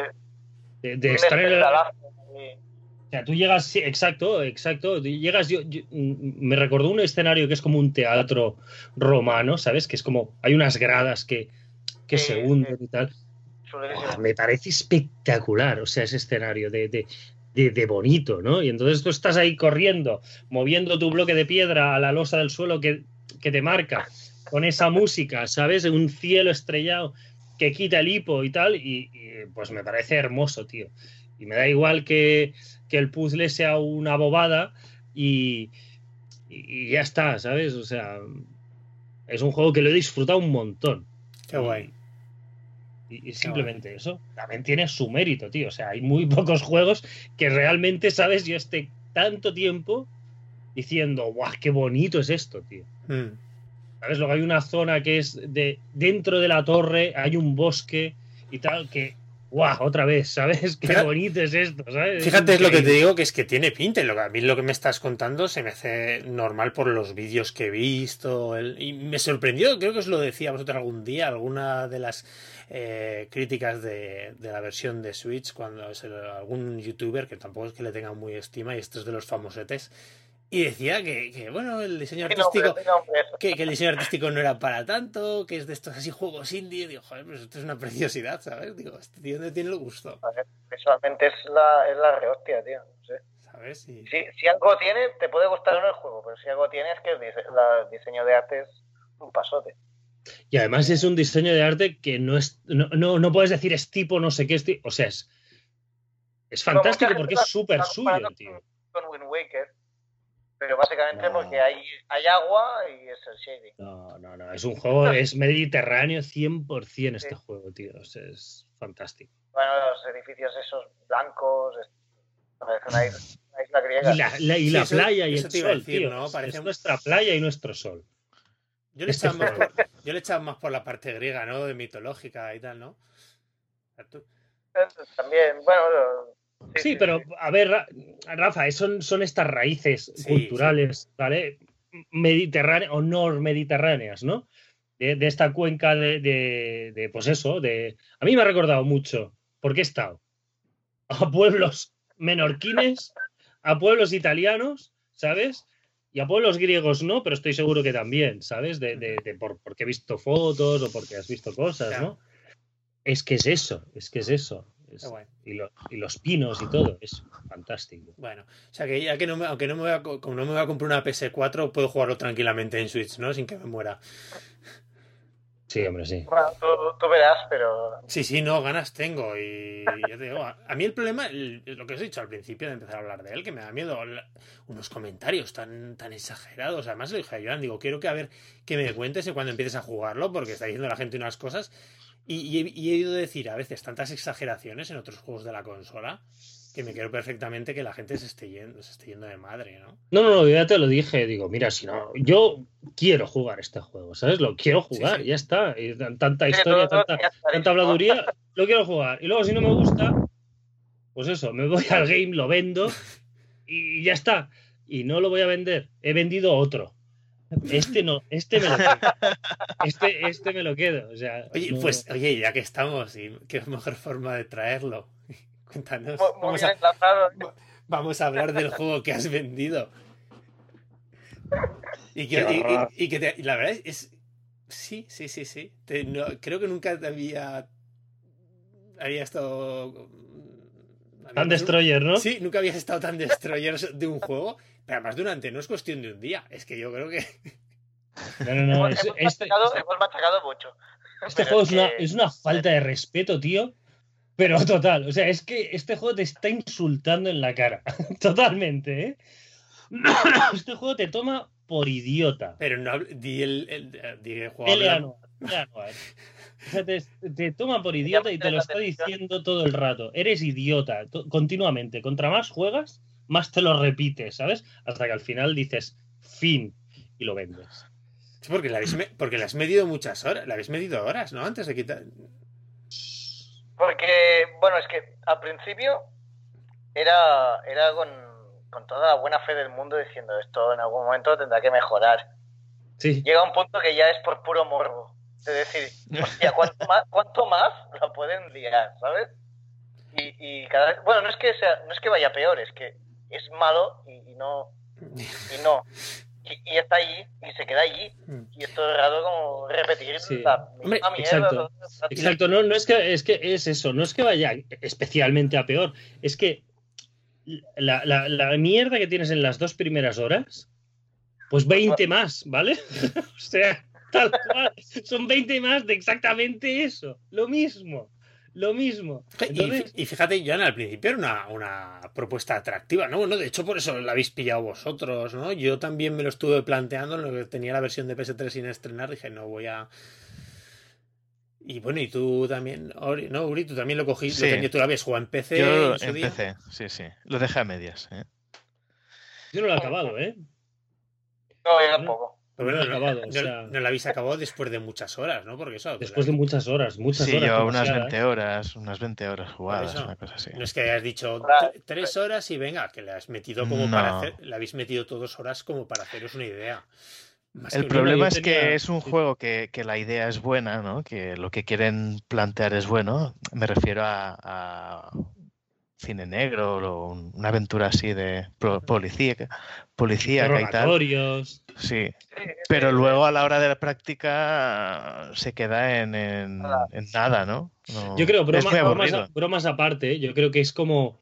De estar en el... O sea, tú llegas, sí, exacto. Llegas, yo, me recordó un escenario que es como un teatro romano, ¿sabes? Que es como, hay unas gradas que se hunden y tal. Me parece espectacular, o sea, ese escenario de bonito, ¿no? Y entonces tú estás ahí corriendo, moviendo tu bloque de piedra a la losa del suelo que te marca, con esa música, ¿sabes? Un cielo estrellado que quita el hipo y tal, y pues me parece hermoso, tío. Y me da igual que el puzzle sea una bobada y ya está, ¿sabes? O sea, es un juego que lo he disfrutado un montón.
Qué guay.
Y simplemente eso también tiene su mérito, tío. O sea, hay muy pocos juegos que realmente, ¿sabes? Yo esté tanto tiempo diciendo, ¡guau, qué bonito es esto, tío! ¿Sabes? Luego hay una zona que es dentro de la torre, hay un bosque y tal, que ¡guau! Otra vez, ¿sabes? Qué bonito es esto, ¿sabes?
Fíjate, es lo que te digo, que es que tiene pinta. A mí lo que me estás contando se me hace normal por los vídeos que he visto. Y me sorprendió, creo que os lo decía vosotros algún día, alguna de las críticas de la versión de Switch, cuando es algún youtuber, que tampoco es que le tenga muy estima, y esto es de los famosetes, y decía que bueno, el diseño artístico, que el diseño artístico no era para tanto, que es de estos así juegos indie. Digo, joder, pues esto es una preciosidad, ¿sabes? Digo, este tío no tiene el gusto.
Visualmente es la rehostia, tío. No sé.
¿Sabes? Y...
Si algo tiene, te puede gustar o no el juego, pero si algo tiene es que el diseño de arte es un pasote.
Y además es un diseño de arte que no puedes decir es tipo no sé qué, o sea, es fantástico porque es súper suyo, tío.
Con Wind Waker. Pero básicamente porque hay agua y es el shading.
No. Es un juego, es mediterráneo 100% este juego, tío. O sea, es fantástico.
Bueno, los edificios esos blancos, parece una isla griega.
Y la playa y el sol, tío. ¿No? Es nuestra playa y nuestro sol.
Yo le echaba más por la parte griega, ¿no? De mitológica y tal, ¿no?
También, bueno...
Sí, pero a ver, Rafa, son estas raíces culturales, ¿vale? Mediterráneas o normediterráneas, ¿no? De esta cuenca de pues eso, a mí me ha recordado mucho, porque he estado a pueblos menorquines, a pueblos italianos, ¿sabes? Y a pueblos griegos no, pero estoy seguro que también, ¿sabes? Porque he visto fotos o porque has visto cosas, ¿no? Es que es eso. Y los pinos y todo, es fantástico.
Bueno, o sea que ya que aunque no me voy a comprar una PS4, puedo jugarlo tranquilamente en Switch, ¿no? Sin que me muera.
Sí, hombre, sí.
Bueno, tú verás, pero...
Sí, no, ganas tengo. Y ya te digo, a mí el problema, lo que os he dicho al principio de empezar a hablar de él, que me da miedo unos comentarios tan exagerados. Además le dije a Joan, digo, quiero que me cuentes cuando empieces a jugarlo, porque está diciendo la gente unas cosas. Y he oído decir a veces tantas exageraciones en otros juegos de la consola que me creo perfectamente que la gente se esté yendo de madre, ¿no?
No, ya te lo dije, digo, mira, si no, yo quiero jugar este juego, ¿sabes? Lo quiero jugar, ya está. Y tanta historia, tanta habladuría, lo quiero jugar. Y luego si no me gusta, pues eso, me voy al game, lo vendo y ya está. Y no lo voy a vender, he vendido otro. Este me lo quedo. Este me lo quedo. O sea,
oye, ya que estamos, y qué mejor forma de traerlo. Cuéntanos. Vamos a hablar del juego que has vendido. Y que la verdad es. Sí. Creo que nunca había estado.
Tan destroyer, ¿no?
Sí, nunca habías estado tan destroyer de un juego. Pero además no es cuestión de un día. Es que yo creo que...
No.
Hemos machacado mucho.
Este juego es una falta de respeto, tío. Pero total. O sea, es que este juego te está insultando en la cara. Totalmente, ¿eh? Este juego te toma por idiota.
Pero no... Di el juego...
Ya no hay. O sea, te toma por idiota y te lo está diciendo todo el rato. Eres idiota, continuamente. Contra más juegas, más te lo repites, ¿sabes? Hasta que al final dices, fin, y lo vendes.
Sí, porque le has medido muchas horas. Le habéis medido horas, ¿no? Antes de quitar...
Porque, bueno, es que al principio era con toda la buena fe del mundo diciendo esto en algún momento tendrá que mejorar.
Sí.
Llega un punto que ya es por puro morbo. Es decir, hostia, ¿cuánto más la pueden liar, ¿sabes? Y cada vez... Bueno, no es que vaya peor, es que es malo y no... Y está allí, y se queda allí. Y es todo raro como repetir la misma mierda.
Exacto, no es que es eso, no es que vaya especialmente a peor, es que la mierda que tienes en las 2 primeras horas, pues 20 más, ¿vale? O sea, tal cual, son 20 más de exactamente eso, lo mismo. Entonces...
Y fíjate, Joan, al principio era una propuesta atractiva, ¿no? Bueno, de hecho, por eso la habéis pillado vosotros, ¿no? Yo también me lo estuve planteando en lo que tenía la versión de PS3 sin estrenar. Dije, no voy a... Y bueno, y tú también, ¿no, Uri? Tú también lo cogiste, tú lo habías jugado en PC.
Yo en PC, sí. Lo dejé a medias, ¿eh?
Yo no lo he acabado, ¿eh?
No, yo tampoco.
Pero bueno, no lo habéis acabado después de muchas horas, ¿no? Porque eso...
Después de muchas horas. Sí,
yo unas 20 horas jugadas, una cosa así.
No es que hayas dicho 3 horas y venga, que le has metido como para hacer... Le habéis metido 2 horas como para haceros una idea.
El problema es que es un juego que la idea es buena, ¿no? Que lo que quieren plantear es bueno. Me refiero a cine negro o una aventura así de policíaca y tal. Sí, pero luego a la hora de la práctica se queda en nada, ¿no?
Yo creo, bromas aparte, yo creo que es como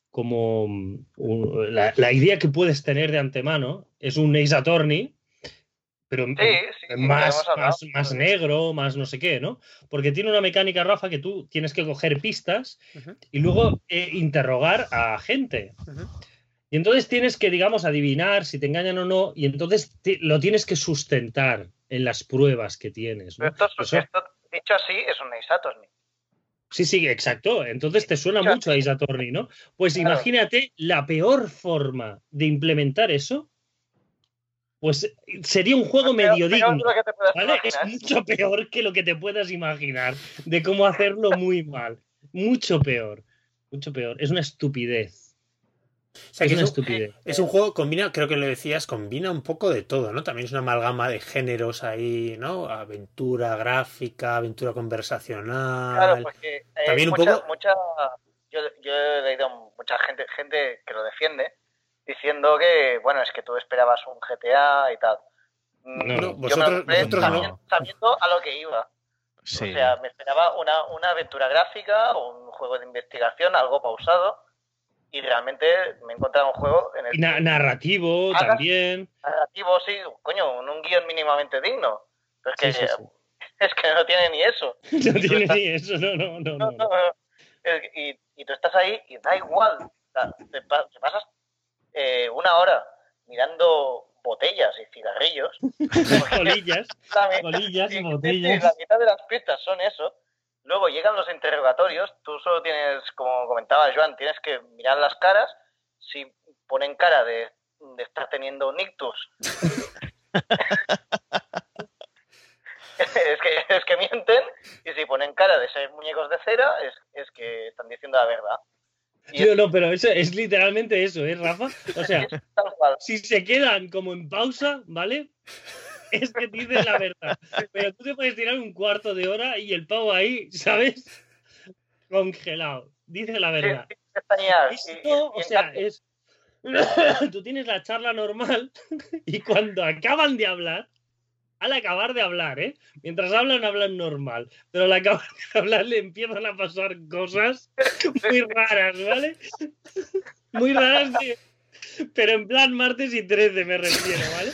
la idea que puedes tener de antemano es un Ace Attorney, pero más negro, más no sé qué, ¿no? Porque tiene una mecánica, Rafa, que tú tienes que coger pistas y luego interrogar a gente. Y entonces tienes que, digamos, adivinar si te engañan o no, y entonces lo tienes que sustentar en las pruebas que tienes, ¿no?
Esto dicho así, es un Ace Attorney.
Sí, exacto. Entonces te suena mucho a Ace Attorney, ¿no? Pues claro. Imagínate la peor forma de implementar eso. Pues sería un juego medio digno, ¿vale? Es mucho peor que lo que te puedas imaginar de cómo hacerlo muy mal. Mucho peor. Es una estupidez.
O sea, es un juego, creo que lo decías, combina un poco de todo, ¿no? También es una amalgama de géneros ahí, ¿no? Aventura gráfica, aventura conversacional.
Claro, porque
también
yo he leído mucha gente que lo defiende, diciendo que, bueno, es que tú esperabas un GTA y tal.
No, vosotros
sabiendo a lo que iba. Sí. O sea, me esperaba una aventura gráfica o un juego de investigación, algo pausado. Y realmente me he encontrado un juego en el
que... narrativo también.
Narrativo, sí, coño, un guión mínimamente digno. Pero es que, es que no tiene ni eso.
No tiene ni eso, no.
Y tú estás ahí y da igual. Te pasas 1 hora mirando botellas y cigarrillos.
Colillas y botellas.
La mitad de las pistas son eso. Luego llegan los interrogatorios, tú solo tienes, como comentaba Joan, tienes que mirar las caras. Si ponen cara de estar teniendo un ictus, es que mienten. Y si ponen cara de ser muñecos de cera, es que están diciendo la verdad.
No, pero eso es literalmente eso, ¿eh, Rafa? O sea, si se quedan como en pausa, ¿vale? Es que dices la verdad. Pero tú te puedes tirar 1/4 de hora y el pavo ahí, ¿sabes? Congelado. Dice la verdad. Tú tienes la charla normal y cuando acaban de hablar, al acabar de hablar, mientras hablan normal, pero al acabar de hablar le empiezan a pasar cosas muy raras, ¿vale? Muy raras pero en plan martes y 13 me refiero, ¿vale?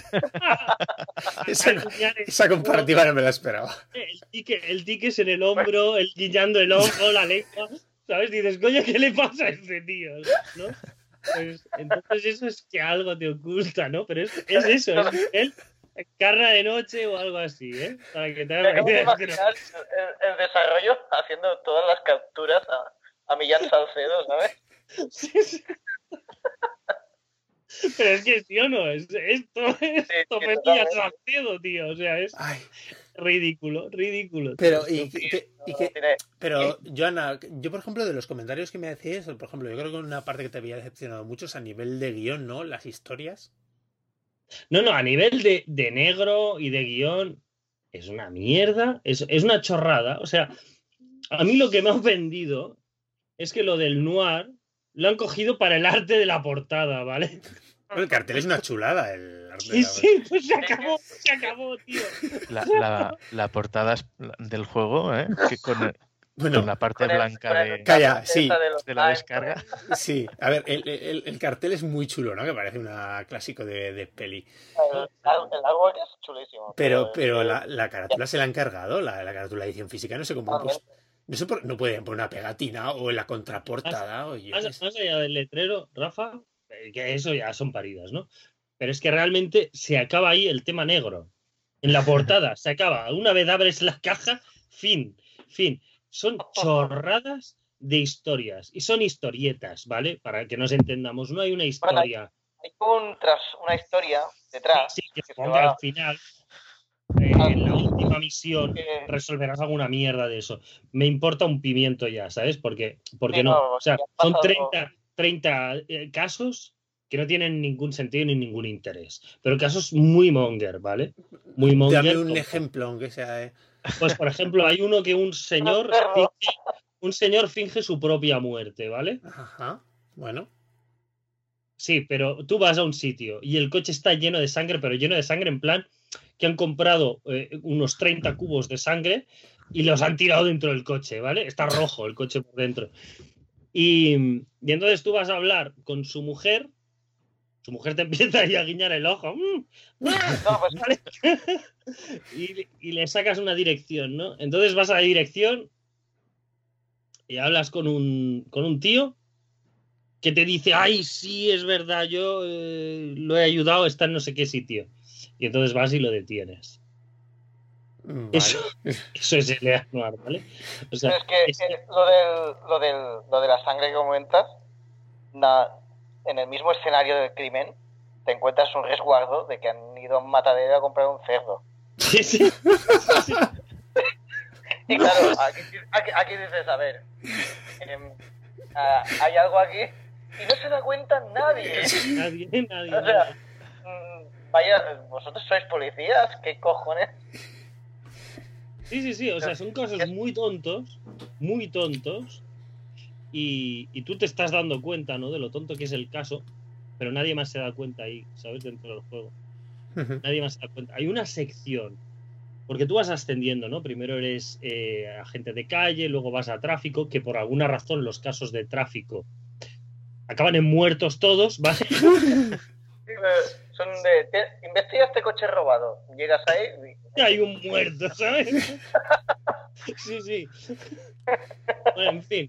Esa comparativa no me la esperaba.
El tiques en el hombro, el guiñando el ojo, la lengua, ¿sabes? Dices, coño, ¿qué le pasa a este tío? ¿No? Pues, entonces eso es que algo te oculta, ¿no? Pero es eso, es él Carna de noche o algo así, ¿eh? Para que te
Me
hagas
acabo
una
de
idea.
imaginar el desarrollo haciendo todas las capturas a Millán Salcedo, ¿sabes?
Sí, sí. Pero es que sí o no, esto es Topetilla Salcedo, tío. O sea, es
Ay,
ridículo.
pero,
tío.
pero, Joana, yo por ejemplo, de los comentarios que me decís, por ejemplo, yo creo que una parte que te había decepcionado mucho es a nivel de guión, ¿no? Las historias.
No, a nivel de negro y de guión, es una mierda, es una chorrada. O sea, a mí lo que me ha ofendido es que lo del noir lo han cogido para el arte de la portada, ¿vale?
Bueno, el cartel es una chulada. El arte
Sí, sí, pues se acabó, tío.
La portada del juego, ¿eh? Que con
Bueno,
la parte blanca de
calla, sí.
de la descarga.
Sí, a ver, el cartel es muy chulo, ¿no? Que parece un clásico de peli.
El artwork es chulísimo.
Pero la carátula se la han cargado, la carátula de edición física, no sé cómo. Pues, no pueden poner una pegatina o en la contraportada.
Más allá del letrero, Rafa, que eso ya son paridas, ¿no? Pero es que realmente se acaba ahí el tema negro. En la portada se acaba. Una vez abres la caja, fin. Son chorradas de historias. Y son historietas, ¿vale? Para que nos entendamos. No hay una historia.
Bueno, hay una historia detrás.
Sí, que ponga al final. En la última misión resolverás alguna mierda de eso. Me importa un pimiento ya, ¿sabes? Porque no. O sea, son 30 casos que no tienen ningún sentido ni ningún interés. Pero casos muy monger, ¿vale? Muy monger.
Dame un ejemplo, aunque sea.
Pues, por ejemplo, hay uno que un señor finge su propia muerte, ¿vale?
Ajá, bueno.
Sí, pero tú vas a un sitio y el coche está lleno de sangre, pero lleno de sangre en plan que han comprado unos 30 cubos de sangre y los han tirado dentro del coche, ¿vale? Está rojo el coche por dentro. Y entonces tú vas a hablar con su mujer te empieza ahí a guiñar el ojo. ¿Vale? y le sacas una dirección, ¿no? Entonces vas a la dirección y hablas con un tío que te dice, ay, sí, es verdad, yo lo he ayudado, está en no sé qué sitio. Y entonces vas y lo detienes.
Vale.
Eso es el Noir, ¿vale? O sea,
es que lo de la sangre que comentas, en el mismo escenario del crimen, te encuentras un resguardo de que han ido a un matadero a comprar un cerdo.
Sí.
Y claro, aquí dices, a ver, hay algo aquí y no se da cuenta nadie.
Nadie.
O sea, vaya, vosotros sois policías, ¿qué cojones?
Sí, o sea, son cosas muy tontos, y tú te estás dando cuenta, ¿no? De lo tonto que es el caso, pero nadie más se da cuenta ahí, ¿sabes? Dentro del juego. Nadie más se da cuenta. Hay una sección, porque tú vas ascendiendo, ¿no? Primero eres agente de calle, luego vas a tráfico, que por alguna razón los casos de tráfico acaban en muertos todos, ¿vale?
Son investiga este coche robado. Llegas ahí
y hay un muerto, ¿sabes? Sí. Bueno, en fin.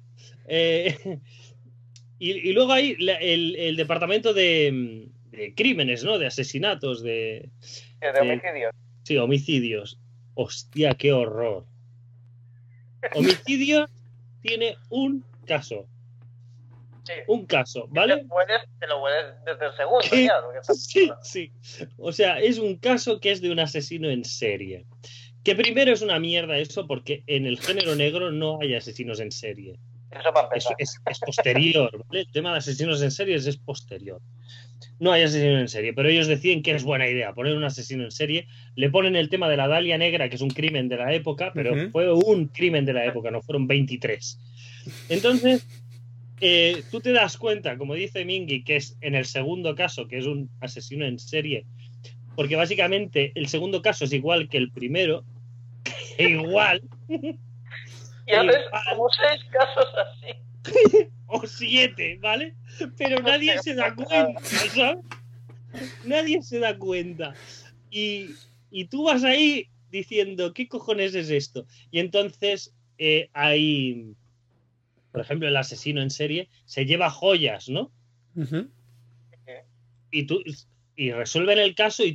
Y luego hay el departamento de crímenes, ¿no? De asesinatos, de
homicidios.
Sí, homicidios. Hostia, qué horror. Homicidio tiene un caso.
Sí.
Un caso, ¿vale?
Te lo puedes desde el segundo, ya.
Sí. O sea, es un caso que es de un asesino en serie. Que primero es una mierda eso, porque en el género negro no hay asesinos en serie.
Eso para empezar.
Es posterior, ¿vale? El tema de asesinos en serie es posterior. No hay asesino en serie, pero ellos deciden que es buena idea poner un asesino en serie. Le ponen el tema de la Dalia Negra, que es un crimen de la época, pero fue un crimen de la época, no fueron 23. Entonces, tú te das cuenta, como dice Mingy, que es en el segundo caso, que es un asesino en serie, porque básicamente el segundo caso es igual que el primero, igual.
Y haces como 6 casos así.
O 7, ¿vale? Pero nadie se da cuenta, ¿sabes? Nadie se da cuenta. Y tú vas ahí diciendo, ¿qué cojones es esto? Y entonces hay, por ejemplo, el asesino en serie se lleva joyas, ¿no? Y resuelven el caso y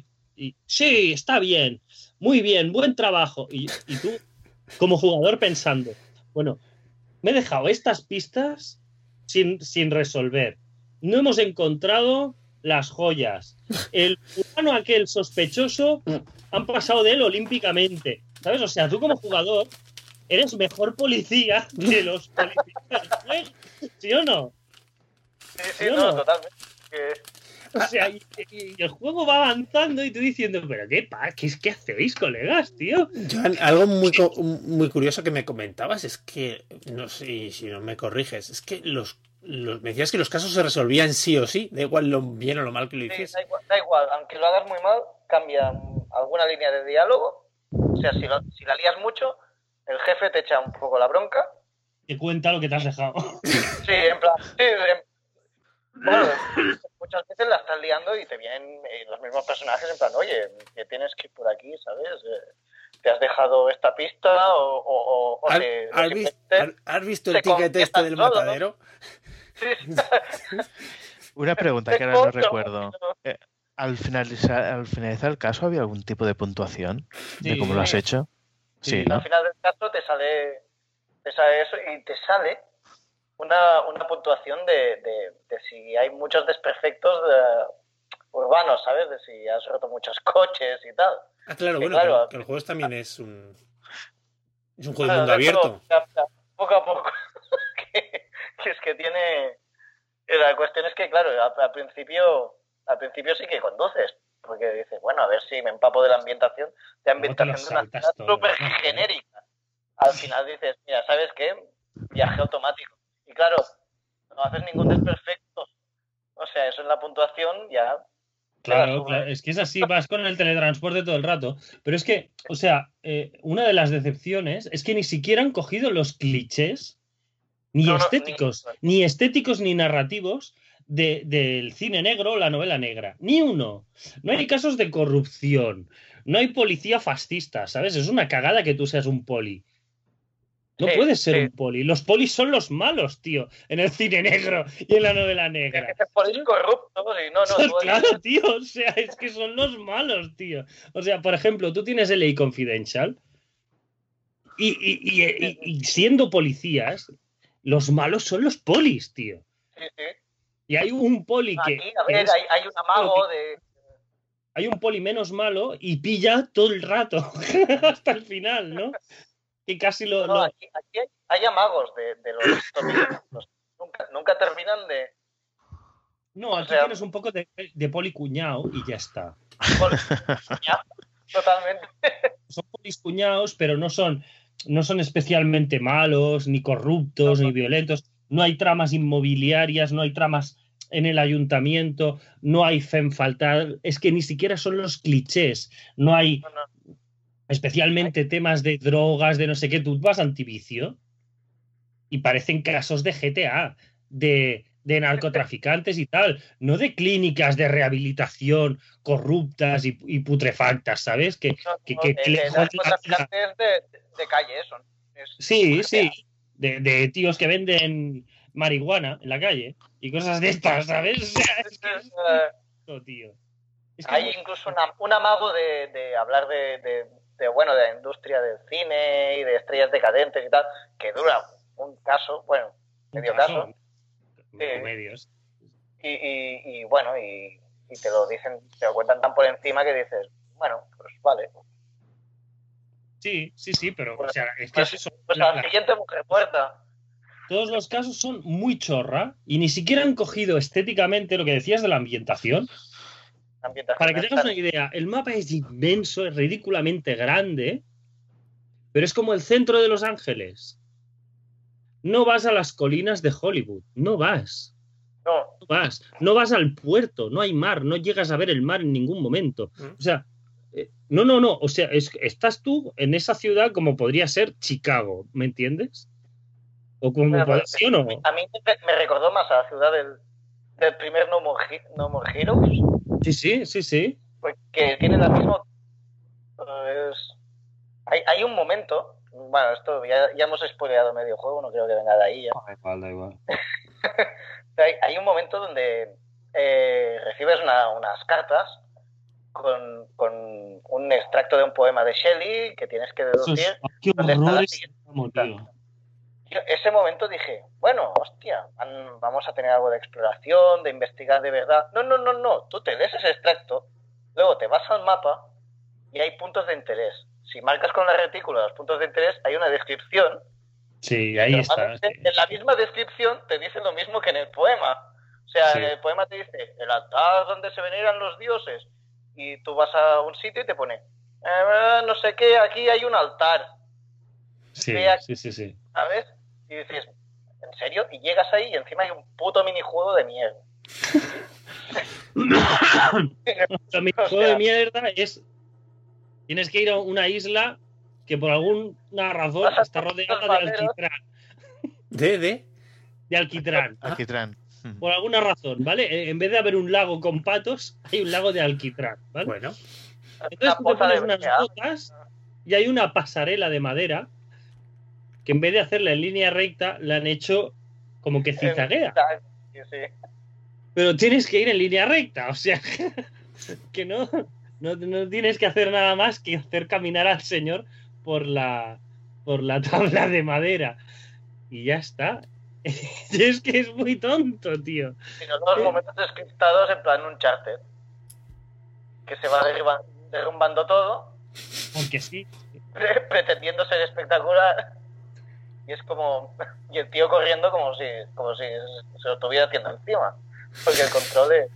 Y sí, está bien, muy bien, buen trabajo. Y tú, como jugador, pensando, bueno, me he dejado estas pistas sin resolver. No hemos encontrado las joyas. El fulano aquel sospechoso han pasado de él olímpicamente. ¿Sabes? O sea, tú como jugador eres mejor policía que los policías. ¿Sí o no?
Sí, ¿Sí no, totalmente.
O sea, y el juego va avanzando y tú diciendo, pero ¿qué hacéis, colegas, tío?
Joan, algo muy curioso que me comentabas es que, no sé si no me corriges, es que me decías que los casos se resolvían sí o sí, da igual lo bien o lo mal que lo hiciese.
Da igual, aunque lo hagas muy mal, cambia alguna línea de diálogo. O sea, si la lías mucho, el jefe te echa un poco la bronca.
Te cuenta lo que te has dejado.
Sí, en plan, bueno, muchas veces la estás liando y te vienen los mismos personajes en plan, oye, que tienes que ir por aquí, ¿sabes? Te has dejado esta pista
¿Has visto el ticket este del matadero?
Sí.
Una pregunta que ahora no recuerdo. ¿Al finalizar el caso había algún tipo de puntuación de cómo lo has hecho? Sí, ¿no?
Al final del caso te sale eso y te sale una puntuación de si hay muchos desperfectos urbanos, ¿sabes? De si has roto muchos coches y tal.
Ah, claro, bueno, claro, que el juego también es un juego de mundo abierto.
Poco a poco. que es que tiene... La cuestión es que, claro, al principio sí que conduces, porque dices, bueno, a ver si me empapo de la ambientación de una ciudad súper genérica. Al final dices, mira, ¿sabes qué? Viaje automático. Y claro, no haces ningún desperfecto. O sea, eso en la puntuación ya...
Claro, es que es así, vas con el teletransporte todo el rato. Pero es que, o sea, una de las decepciones es que ni siquiera han cogido los clichés, ni estéticos ni narrativos del cine negro o la novela negra. Ni uno. No hay casos de corrupción. No hay policía fascista, ¿sabes? Es una cagada que tú seas un poli. No puedes ser un poli. Los polis son los malos, tío, en el cine negro y en la novela negra.
Es que polis corruptos y
Claro, tío, o sea, es que son los malos, tío. O sea, por ejemplo, tú tienes LA Confidential y siendo policías, los malos son los polis, tío.
Sí.
Y hay un poli que...
Aquí, a ver, hay un amago de...
Hay un poli menos malo y pilla todo el rato hasta el final, ¿no? Que casi
Aquí hay amagos de los tópicos. Nunca terminan de...
No, aquí tienes un poco de poli cuñado y ya está.
Totalmente.
Son polis cuñados, pero no son especialmente malos, ni corruptos, ni violentos. No hay tramas inmobiliarias, no hay tramas en el ayuntamiento, no hay femme fatal. Es que ni siquiera son los clichés. No hay... Especialmente temas de drogas, de no sé qué, tú vas a antivicio y parecen casos de GTA, de narcotraficantes y tal, no de clínicas de rehabilitación corruptas y putrefactas, ¿sabes?
Narcotraficantes de calle, eso.
Sí, de tíos que venden marihuana en la calle y cosas de estas, ¿sabes? O sea, tío.
Hay incluso un amago de hablar de la industria del cine y de estrellas decadentes y tal, que dura un caso, medio caso.
Medios.
Y bueno, y te lo dicen, te lo cuentan tan por encima que dices, bueno, pues vale.
Sí, pero o sea, es que
la siguiente mujer muerta.
Todos los casos son muy chorra y ni siquiera han cogido estéticamente lo que decías de la ambientación. Para que tengas una idea, el mapa es inmenso, es ridículamente grande, pero es como el centro de Los Ángeles. No vas a las colinas de Hollywood, no vas. No vas al puerto, no hay mar, no llegas a ver el mar en ningún momento. O sea, no. O sea, estás tú en esa ciudad como podría ser Chicago, ¿me entiendes? O como ¿sí o no?
A mí me recordó más a la ciudad del primer No More Heroes.
Sí.
Porque tiene la misma... hay un momento... Bueno, esto ya hemos spoileado medio juego, no creo que venga de ahí ya.
Da igual.
Hay un momento donde recibes unas cartas con un extracto de un poema de Shelley que tienes que deducir.
¡Qué
dónde está la
horror
siguiente
tío!
Yo, ese momento dije, bueno, hostia, vamos a tener algo de exploración, de investigar de verdad. No, tú te lees ese extracto, luego te vas al mapa y hay puntos de interés. Si marcas con la retícula los puntos de interés, hay una descripción.
Sí, ahí está. Sí.
En la misma descripción te dice lo mismo que en el poema. O sea, en el poema te dice, el altar donde se veneran los dioses. Y tú vas a un sitio y te pone, no sé qué, aquí hay un altar.
Sí.
¿Sabes? Y dices, ¿en serio? Y llegas ahí y encima hay un puto minijuego de mierda.
El minijuego de mierda es... Tienes que ir a una isla que por alguna razón está rodeada de alquitrán.
¿De
alquitrán.
Alquitrán.
Por alguna razón, ¿vale? En vez de haber un lago con patos, hay un lago de alquitrán, ¿vale?
Bueno.
Entonces tú te pones unas botas y hay una pasarela de madera que en vez de hacerla en línea recta, la han hecho como que cizaguea.
Sí.
Pero tienes que ir en línea recta, o sea, que no tienes que hacer nada más que hacer caminar al señor por la tabla de madera. Y ya está. Y es que es muy tonto, tío.
Sino los momentos descriptados en plan Uncharted. Que se va derrumbando todo.
Porque sí.
Pretendiendo ser espectacular. Y es como... Y el tío corriendo como si se lo estuviera haciendo encima. Porque el control es...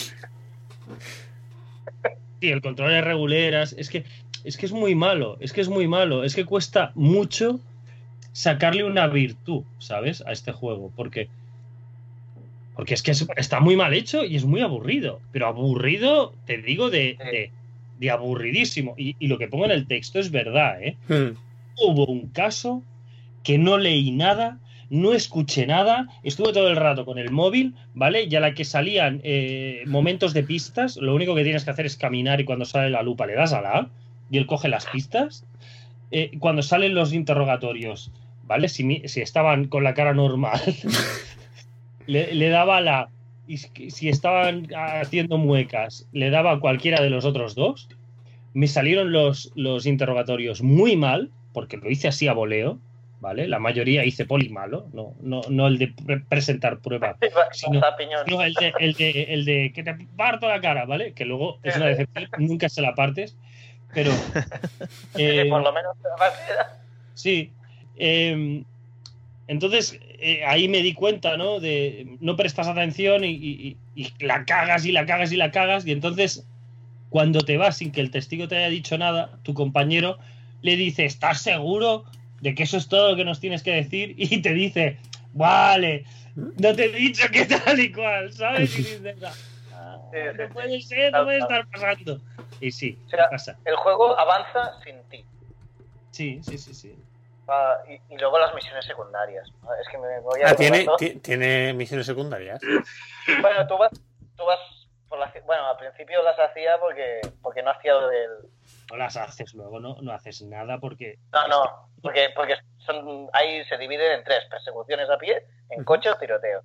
Sí, el control de reguleras. Es que es muy malo. Es que cuesta mucho sacarle una virtud, ¿sabes? A este juego. Porque es que está muy mal hecho y es muy aburrido. Pero aburrido, te digo, de aburridísimo. Y lo que pongo en el texto es verdad, ¿eh? Hubo un caso que no leí nada, no escuché nada, estuve todo el rato con el móvil, ¿vale? Y a la que salían momentos de pistas, lo único que tienes que hacer es caminar y cuando sale la lupa le das a la A y él coge las pistas. Cuando salen los interrogatorios, ¿vale? Si estaban con la cara normal, le daba la... Y si estaban haciendo muecas, le daba a cualquiera de los otros dos. Me salieron los interrogatorios muy mal, porque lo hice así a voleo, ¿vale? La mayoría hice poli malo, no el de presentar prueba, sino el de que te parto la cara, ¿vale? Que luego es una decepción, nunca se la partes, pero...
por lo menos te la partida.
Sí. Entonces, ahí me di cuenta, ¿no? De no prestas atención y la cagas y la cagas y la cagas, y entonces, cuando te vas sin que el testigo te haya dicho nada, tu compañero le dice, ¿estás seguro de que eso es todo lo que nos tienes que decir? Y te dice, vale, no te he dicho que tal y cual, ¿sabes? Y dices, no puede ser, no puede estar pasando. Y sí,
o sea,
pasa.
El juego avanza sin ti.
Sí.
Y luego las misiones secundarias. Es que me voy a...
¿Tiene misiones secundarias?
Bueno, tú vas por bueno, al principio las hacía porque no hacía lo del...
No las haces luego, no haces nada porque...
No, porque ahí se dividen en 3: persecuciones a pie, en coche o tiroteo.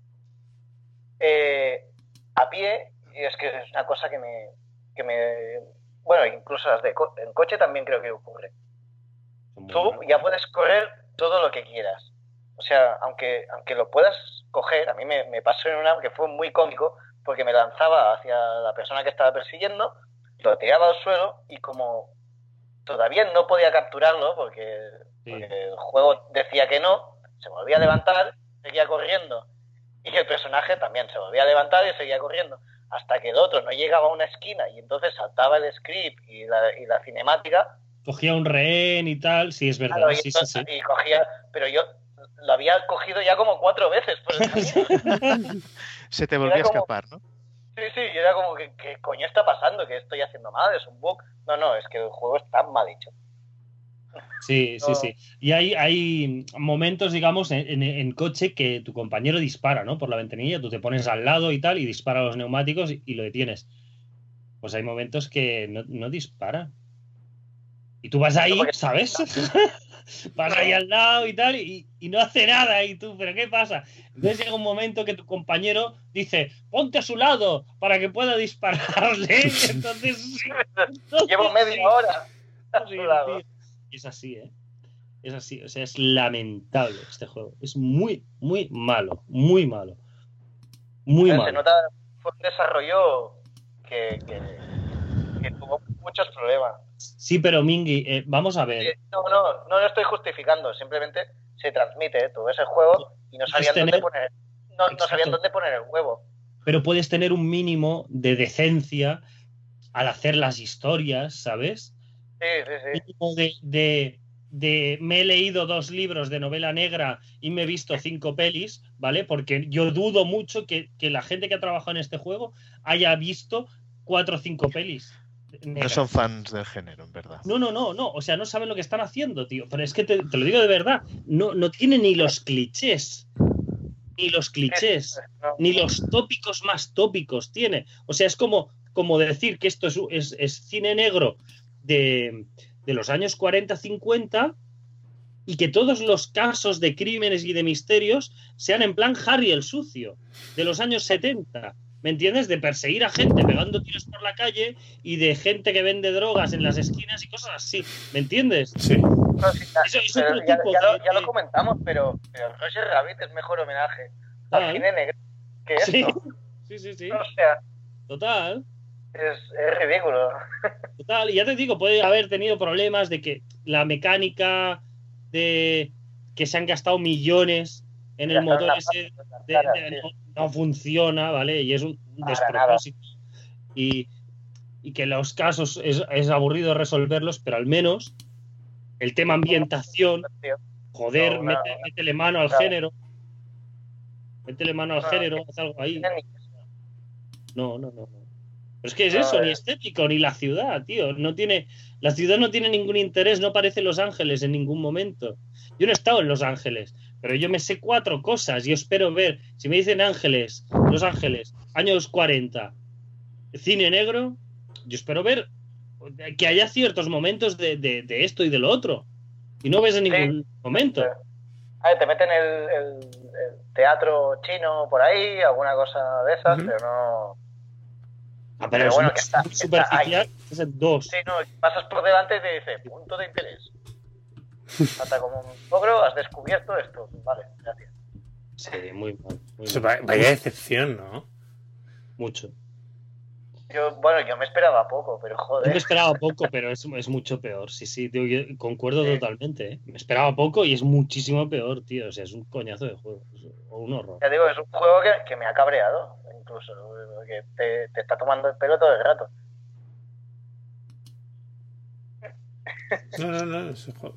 A pie, es que es una cosa que me bueno, incluso las en coche también creo que ocurre. Tú ya puedes correr todo lo que quieras. O sea, aunque lo puedas coger, a mí me pasó en una que fue muy cómico, porque me lanzaba hacia la persona que estaba persiguiendo, lo tiraba al suelo y como todavía no podía capturarlo porque el juego decía que no, se volvía a levantar, seguía corriendo. Y el personaje también se volvía a levantar y seguía corriendo. Hasta que el otro no llegaba a una esquina y entonces saltaba el script y la cinemática.
Cogía un rehén y tal, sí, es verdad.
Claro,
sí.
Y cogía, pero yo lo había cogido ya como 4 veces por el camino.
Se te volvió a escapar, ¿no?
Sí, y era como que ¿qué coño está pasando? ¿Qué estoy haciendo mal? ¿Es un bug? No, es que el juego está mal hecho.
Sí. Y hay momentos, digamos, en coche que tu compañero dispara, ¿no? Por la ventanilla, tú te pones al lado y tal, y dispara a los neumáticos y lo detienes. Pues hay momentos que no dispara. Y tú vas ahí, ¿sabes? Vas ahí al lado y tal, y no hace nada, y tú, ¿pero qué pasa? Entonces llega un momento que tu compañero dice, ponte a su lado para que pueda dispararle. Entonces,
llevo media hora a
sí,
su lado.
y es así, ¿eh? Es así, o sea, es lamentable este juego. Es muy, muy malo, muy malo. Muy
Se
malo.
nota, fue un desarrollo que tuvo muchos problemas.
Sí, pero Mingui, vamos a ver.
No lo estoy justificando, simplemente se transmite. Tú ves el juego y no sabían dónde poner, no sabían dónde poner el huevo.
Pero puedes tener un mínimo de decencia al hacer las historias, ¿sabes?
Sí.
Mínimo de me he leído 2 libros de novela negra y me he visto 5 pelis, ¿vale? Porque yo dudo mucho que la gente que ha trabajado en este juego haya visto 4 o 5 pelis.
No son fans del género, en verdad.
No. O sea, no saben lo que están haciendo, tío. Pero es que te lo digo de verdad. No tiene ni los clichés. Ni los clichés. Ni los tópicos más tópicos tiene. O sea, es como decir que esto es cine negro de los años 40-50 y que todos los casos de crímenes y de misterios sean en plan Harry el Sucio, de los años 70. ¿Me entiendes? De perseguir a gente pegando tiros por la calle y de gente que vende drogas en las esquinas y cosas así. ¿Me entiendes?
Sí.
No, sí,
Eso otro tipo
ya lo comentamos, pero Roger Rabbit es mejor homenaje al cine negro que esto.
Sí.
O sea,
total.
Es ridículo.
Total, y ya te digo, puede haber tenido problemas de que la mecánica de que se han gastado millones en el motor ese no funciona, ¿vale? Y es un despropósito. Y que los casos es aburrido resolverlos, pero al menos el tema ambientación, joder, métele mano al género. Métele mano al género, haz algo ahí. No. Pero es que es eso, ni estético, ni la ciudad, tío. La ciudad no tiene ningún interés, no parece Los Ángeles en ningún momento. Yo no he estado en Los Ángeles, pero yo me sé 4 cosas. Yo espero ver, si me dicen Los Ángeles, años 40, cine negro, yo espero ver que haya ciertos momentos de esto y de lo otro. Y no ves en ningún momento.
A ver, te meten el teatro chino por ahí, alguna cosa de esas, pero no...
pero bueno, que está superficial, es el 2.
Sí, no, pasas por delante y te dice, punto de interés. Hasta como un logro, has descubierto esto. Vale, gracias.
Sí, muy mal.
Vaya decepción, ¿no?
Mucho.
Yo me esperaba poco, pero joder.
Yo me esperaba poco, pero es mucho peor. Sí, tío, yo concuerdo totalmente, ¿eh? Me esperaba poco y es muchísimo peor, tío. O sea, es un coñazo de juego. O un horror.
Ya digo, es un juego que me ha cabreado, incluso. Que te está tomando el pelo todo el rato.
No, ese juego.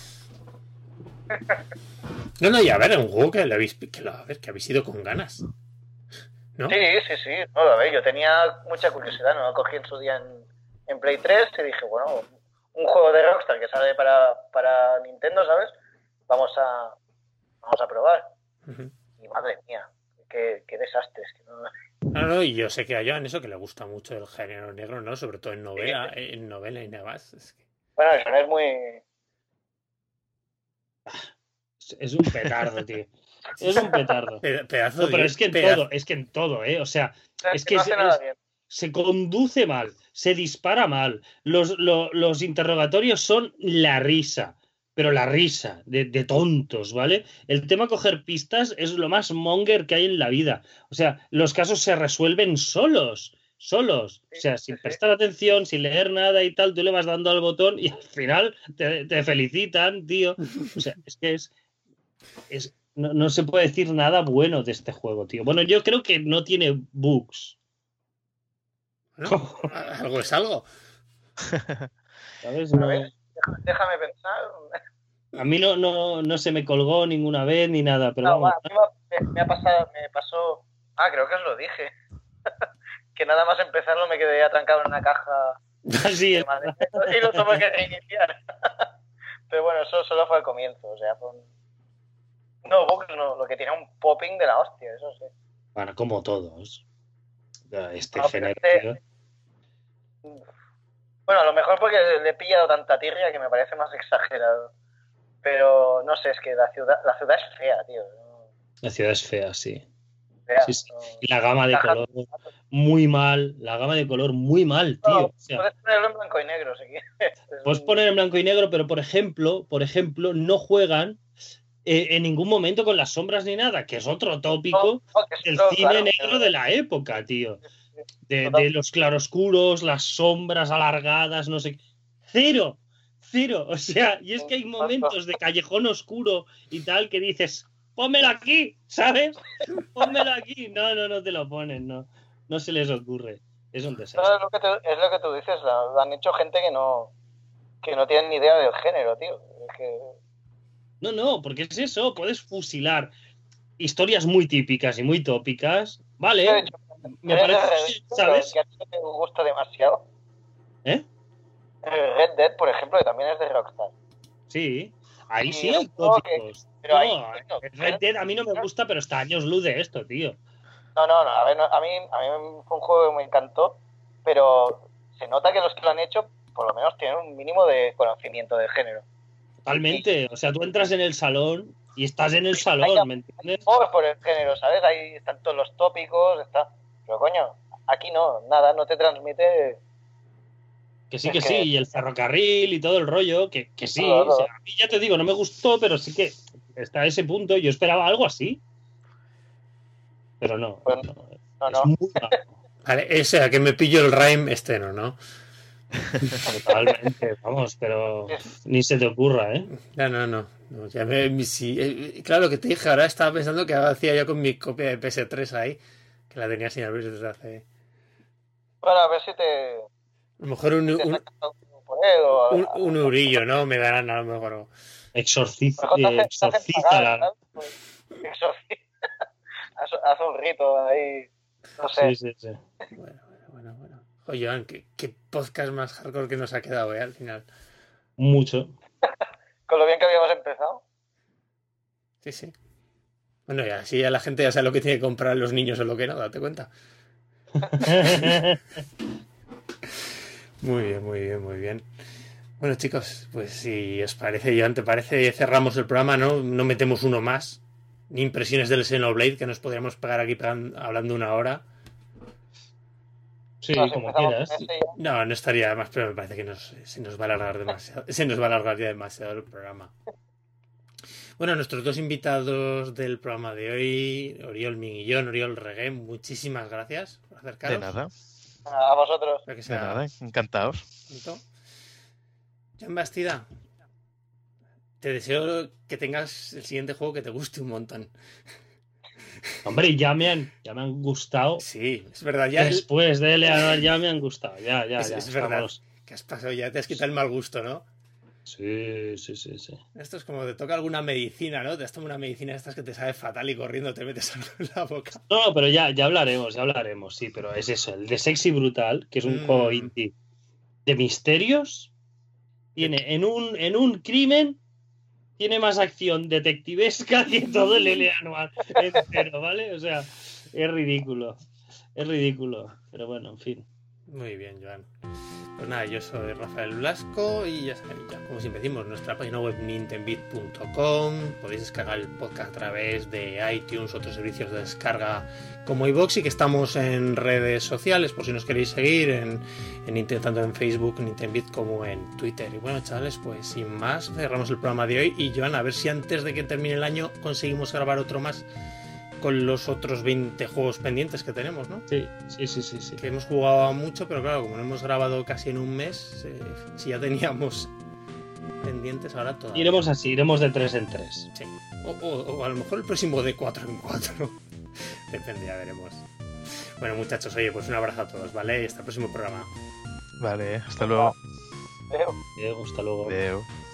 No, y a ver, un juego que habéis ido con ganas. ¿No?
Sí. No, a ver, yo tenía mucha curiosidad, ¿no? Lo cogí en su día en Play 3 y dije, bueno, un juego de Rockstar que sale para Nintendo, ¿sabes? Vamos a probar. Uh-huh. Y madre mía, qué desastres.
No, y yo sé que a Joan eso que le gusta mucho el género negro, ¿no? Sobre todo en novela, sí. En novela y demás. Es que...
Bueno, eso no es muy...
Es un petardo, tío. Es un petardo.
Pedazo
pero es que en todo, ¿eh? O sea, es que se conduce mal, se dispara mal. Los interrogatorios son la risa, pero la risa de tontos, ¿vale? El tema coger pistas es lo más monger que hay en la vida. O sea, los casos se resuelven solos. O sea, sin prestar atención, sin leer nada y tal, tú le vas dando al botón y al final te felicitan, tío. O sea, es que no se puede decir nada bueno de este juego, tío. Bueno, yo creo que no tiene bugs.
Bueno, algo es algo.
¿Sabes?
A ver, déjame pensar.
A mí no se me colgó ninguna vez ni nada, pero
vamos. A mí me pasó... creo que os lo dije. Que nada más empezarlo me quedé atrancado en una caja
sí,
y lo tuve que reiniciar. Pero bueno, eso solo fue el comienzo, o sea, fue No, bugs no, lo que tiene un popping de la hostia, eso sí.
Bueno, como todos. Género.
Bueno, a lo mejor porque le he pillado tanta tirria que me parece más exagerado. Pero no sé, es que la ciudad es fea, tío.
La ciudad es fea, sí.
Fea,
Sí, sí.
no.
Y la gama de color muy mal. La gama de color muy mal, tío.
No,
O sea,
puedes ponerlo en blanco y negro si quieres.
puedes poner en blanco y negro, pero por ejemplo, no juegan en ningún momento con las sombras ni nada, que es otro tópico
que es
del
todo,
cine
claro,
negro de la época, tío. De
Total.
los claroscuros, las sombras alargadas, no sé qué. Cero. O sea, y es que hay momentos de callejón oscuro y tal que dices, pónmelo aquí, ¿sabes? Pónmelo aquí. No te lo ponen, no se les ocurre. Es un desastre.
No, es lo que tú dices, lo han hecho gente que no tienen ni idea del género, tío. Es que...
No, porque es eso, puedes fusilar historias muy típicas y muy tópicas, ¿vale? Me parece, ¿sabes?
Que a ti no te gusta demasiado.
¿Eh?
Red Dead, por ejemplo, que también es de Rockstar.
Sí, ahí
Y
sí hay
no,
tópicos.
pero
No,
ahí,
Red Dead a mí no me gusta, pero está a años luz de esto, tío.
No, a ver, a mí fue un juego que me encantó, pero se nota que los que lo han hecho, por lo menos tienen un mínimo de conocimiento del género.
Totalmente, o sea, tú entras en el salón y estás en el salón, ¿me entiendes?
Por el género, ¿sabes? Ahí están todos los tópicos, pero coño, aquí no, nada, no te transmite...
Que sí, y el ferrocarril y todo el rollo, que sí,
todo.
O sea, a mí ya te digo, no me gustó, pero sí que está a ese punto, yo esperaba algo así. Pero no.
Pues
es muy malo.
Vale, o sea, que me pillo el rhyme ¿no?
Totalmente, vamos, pero ni se te ocurra, ¿eh?
No, ya sí, claro, que te dije, ahora estaba pensando que hacía yo con mi copia de PS3 ahí, que la tenía sin abrir desde hace...
Bueno, a ver si te...
A lo mejor un eurillo, ¿no? Me darán a lo mejor...
Exorciza
la... Haz un rito ahí, no sé.
Sí.
Bueno. Oye, Joan, ¿qué podcast más hardcore que nos ha quedado, al final?
Mucho.
Con lo bien que habíamos empezado.
Sí. Bueno, y así ya la gente ya sabe lo que tiene que comprar los niños o lo que no, date cuenta. Muy bien. Bueno, chicos, pues si os parece, Joan, ¿te parece? Cerramos el programa, ¿no? No metemos uno más. Ni impresiones del Xenoblade, que nos podríamos pegar aquí hablando una hora.
Sí, como quieras.
No estaría más, pero me parece que se nos va a alargar demasiado. Se nos va a alargar ya demasiado el programa. Bueno, nuestros dos invitados del programa de hoy, Oriol Minguillón, Oriol Regué, muchísimas gracias por acercaros.
De nada.
A vosotros.
De nada, encantados.
Joan Bastida, te deseo que tengas el siguiente juego que te guste un montón.
Hombre, ya me han gustado.
Sí, es verdad. Ya
después de Eleanor ya me han gustado. Ya.
Es verdad. ¿Qué has pasado? Ya te has quitado el mal gusto, ¿no?
Sí.
Esto es como te toca alguna medicina, ¿no? Te has tomado una medicina de estas que te sabe fatal y corriendo te metes algo en la boca.
No, pero ya hablaremos, sí, pero es eso. El de Sexy Brutal, que es un juego indie de misterios, tiene en un crimen, tiene más acción detectivesca que todo el Eleanor entero, ¿vale? O sea, es ridículo. Pero bueno, en fin.
Muy bien, Joan. Pues nada, yo soy Rafael Blasco y ya saben, como siempre decimos, nuestra página web nintendbit.com. Podéis descargar el podcast a través de iTunes, otros servicios de descarga como iVoox, y que estamos en redes sociales por si nos queréis seguir tanto en Facebook, Nintendbit, como en Twitter. Y bueno, chavales, pues sin más, cerramos el programa de hoy. Y Joan, a ver si antes de que termine el año conseguimos grabar otro más con los otros 20 juegos pendientes que tenemos, ¿no?
Sí.
Que hemos jugado mucho, pero claro, como no hemos grabado casi en un mes, si ya teníamos pendientes, ahora todavía.
Iremos de 3 en 3.
Sí. O a lo mejor el próximo de 4 en 4. Depende, ya veremos. Bueno, muchachos, oye, pues un abrazo a todos, ¿vale? Y hasta el próximo programa.
Vale, hasta luego.
Hasta luego.
Hasta luego.
Adeu.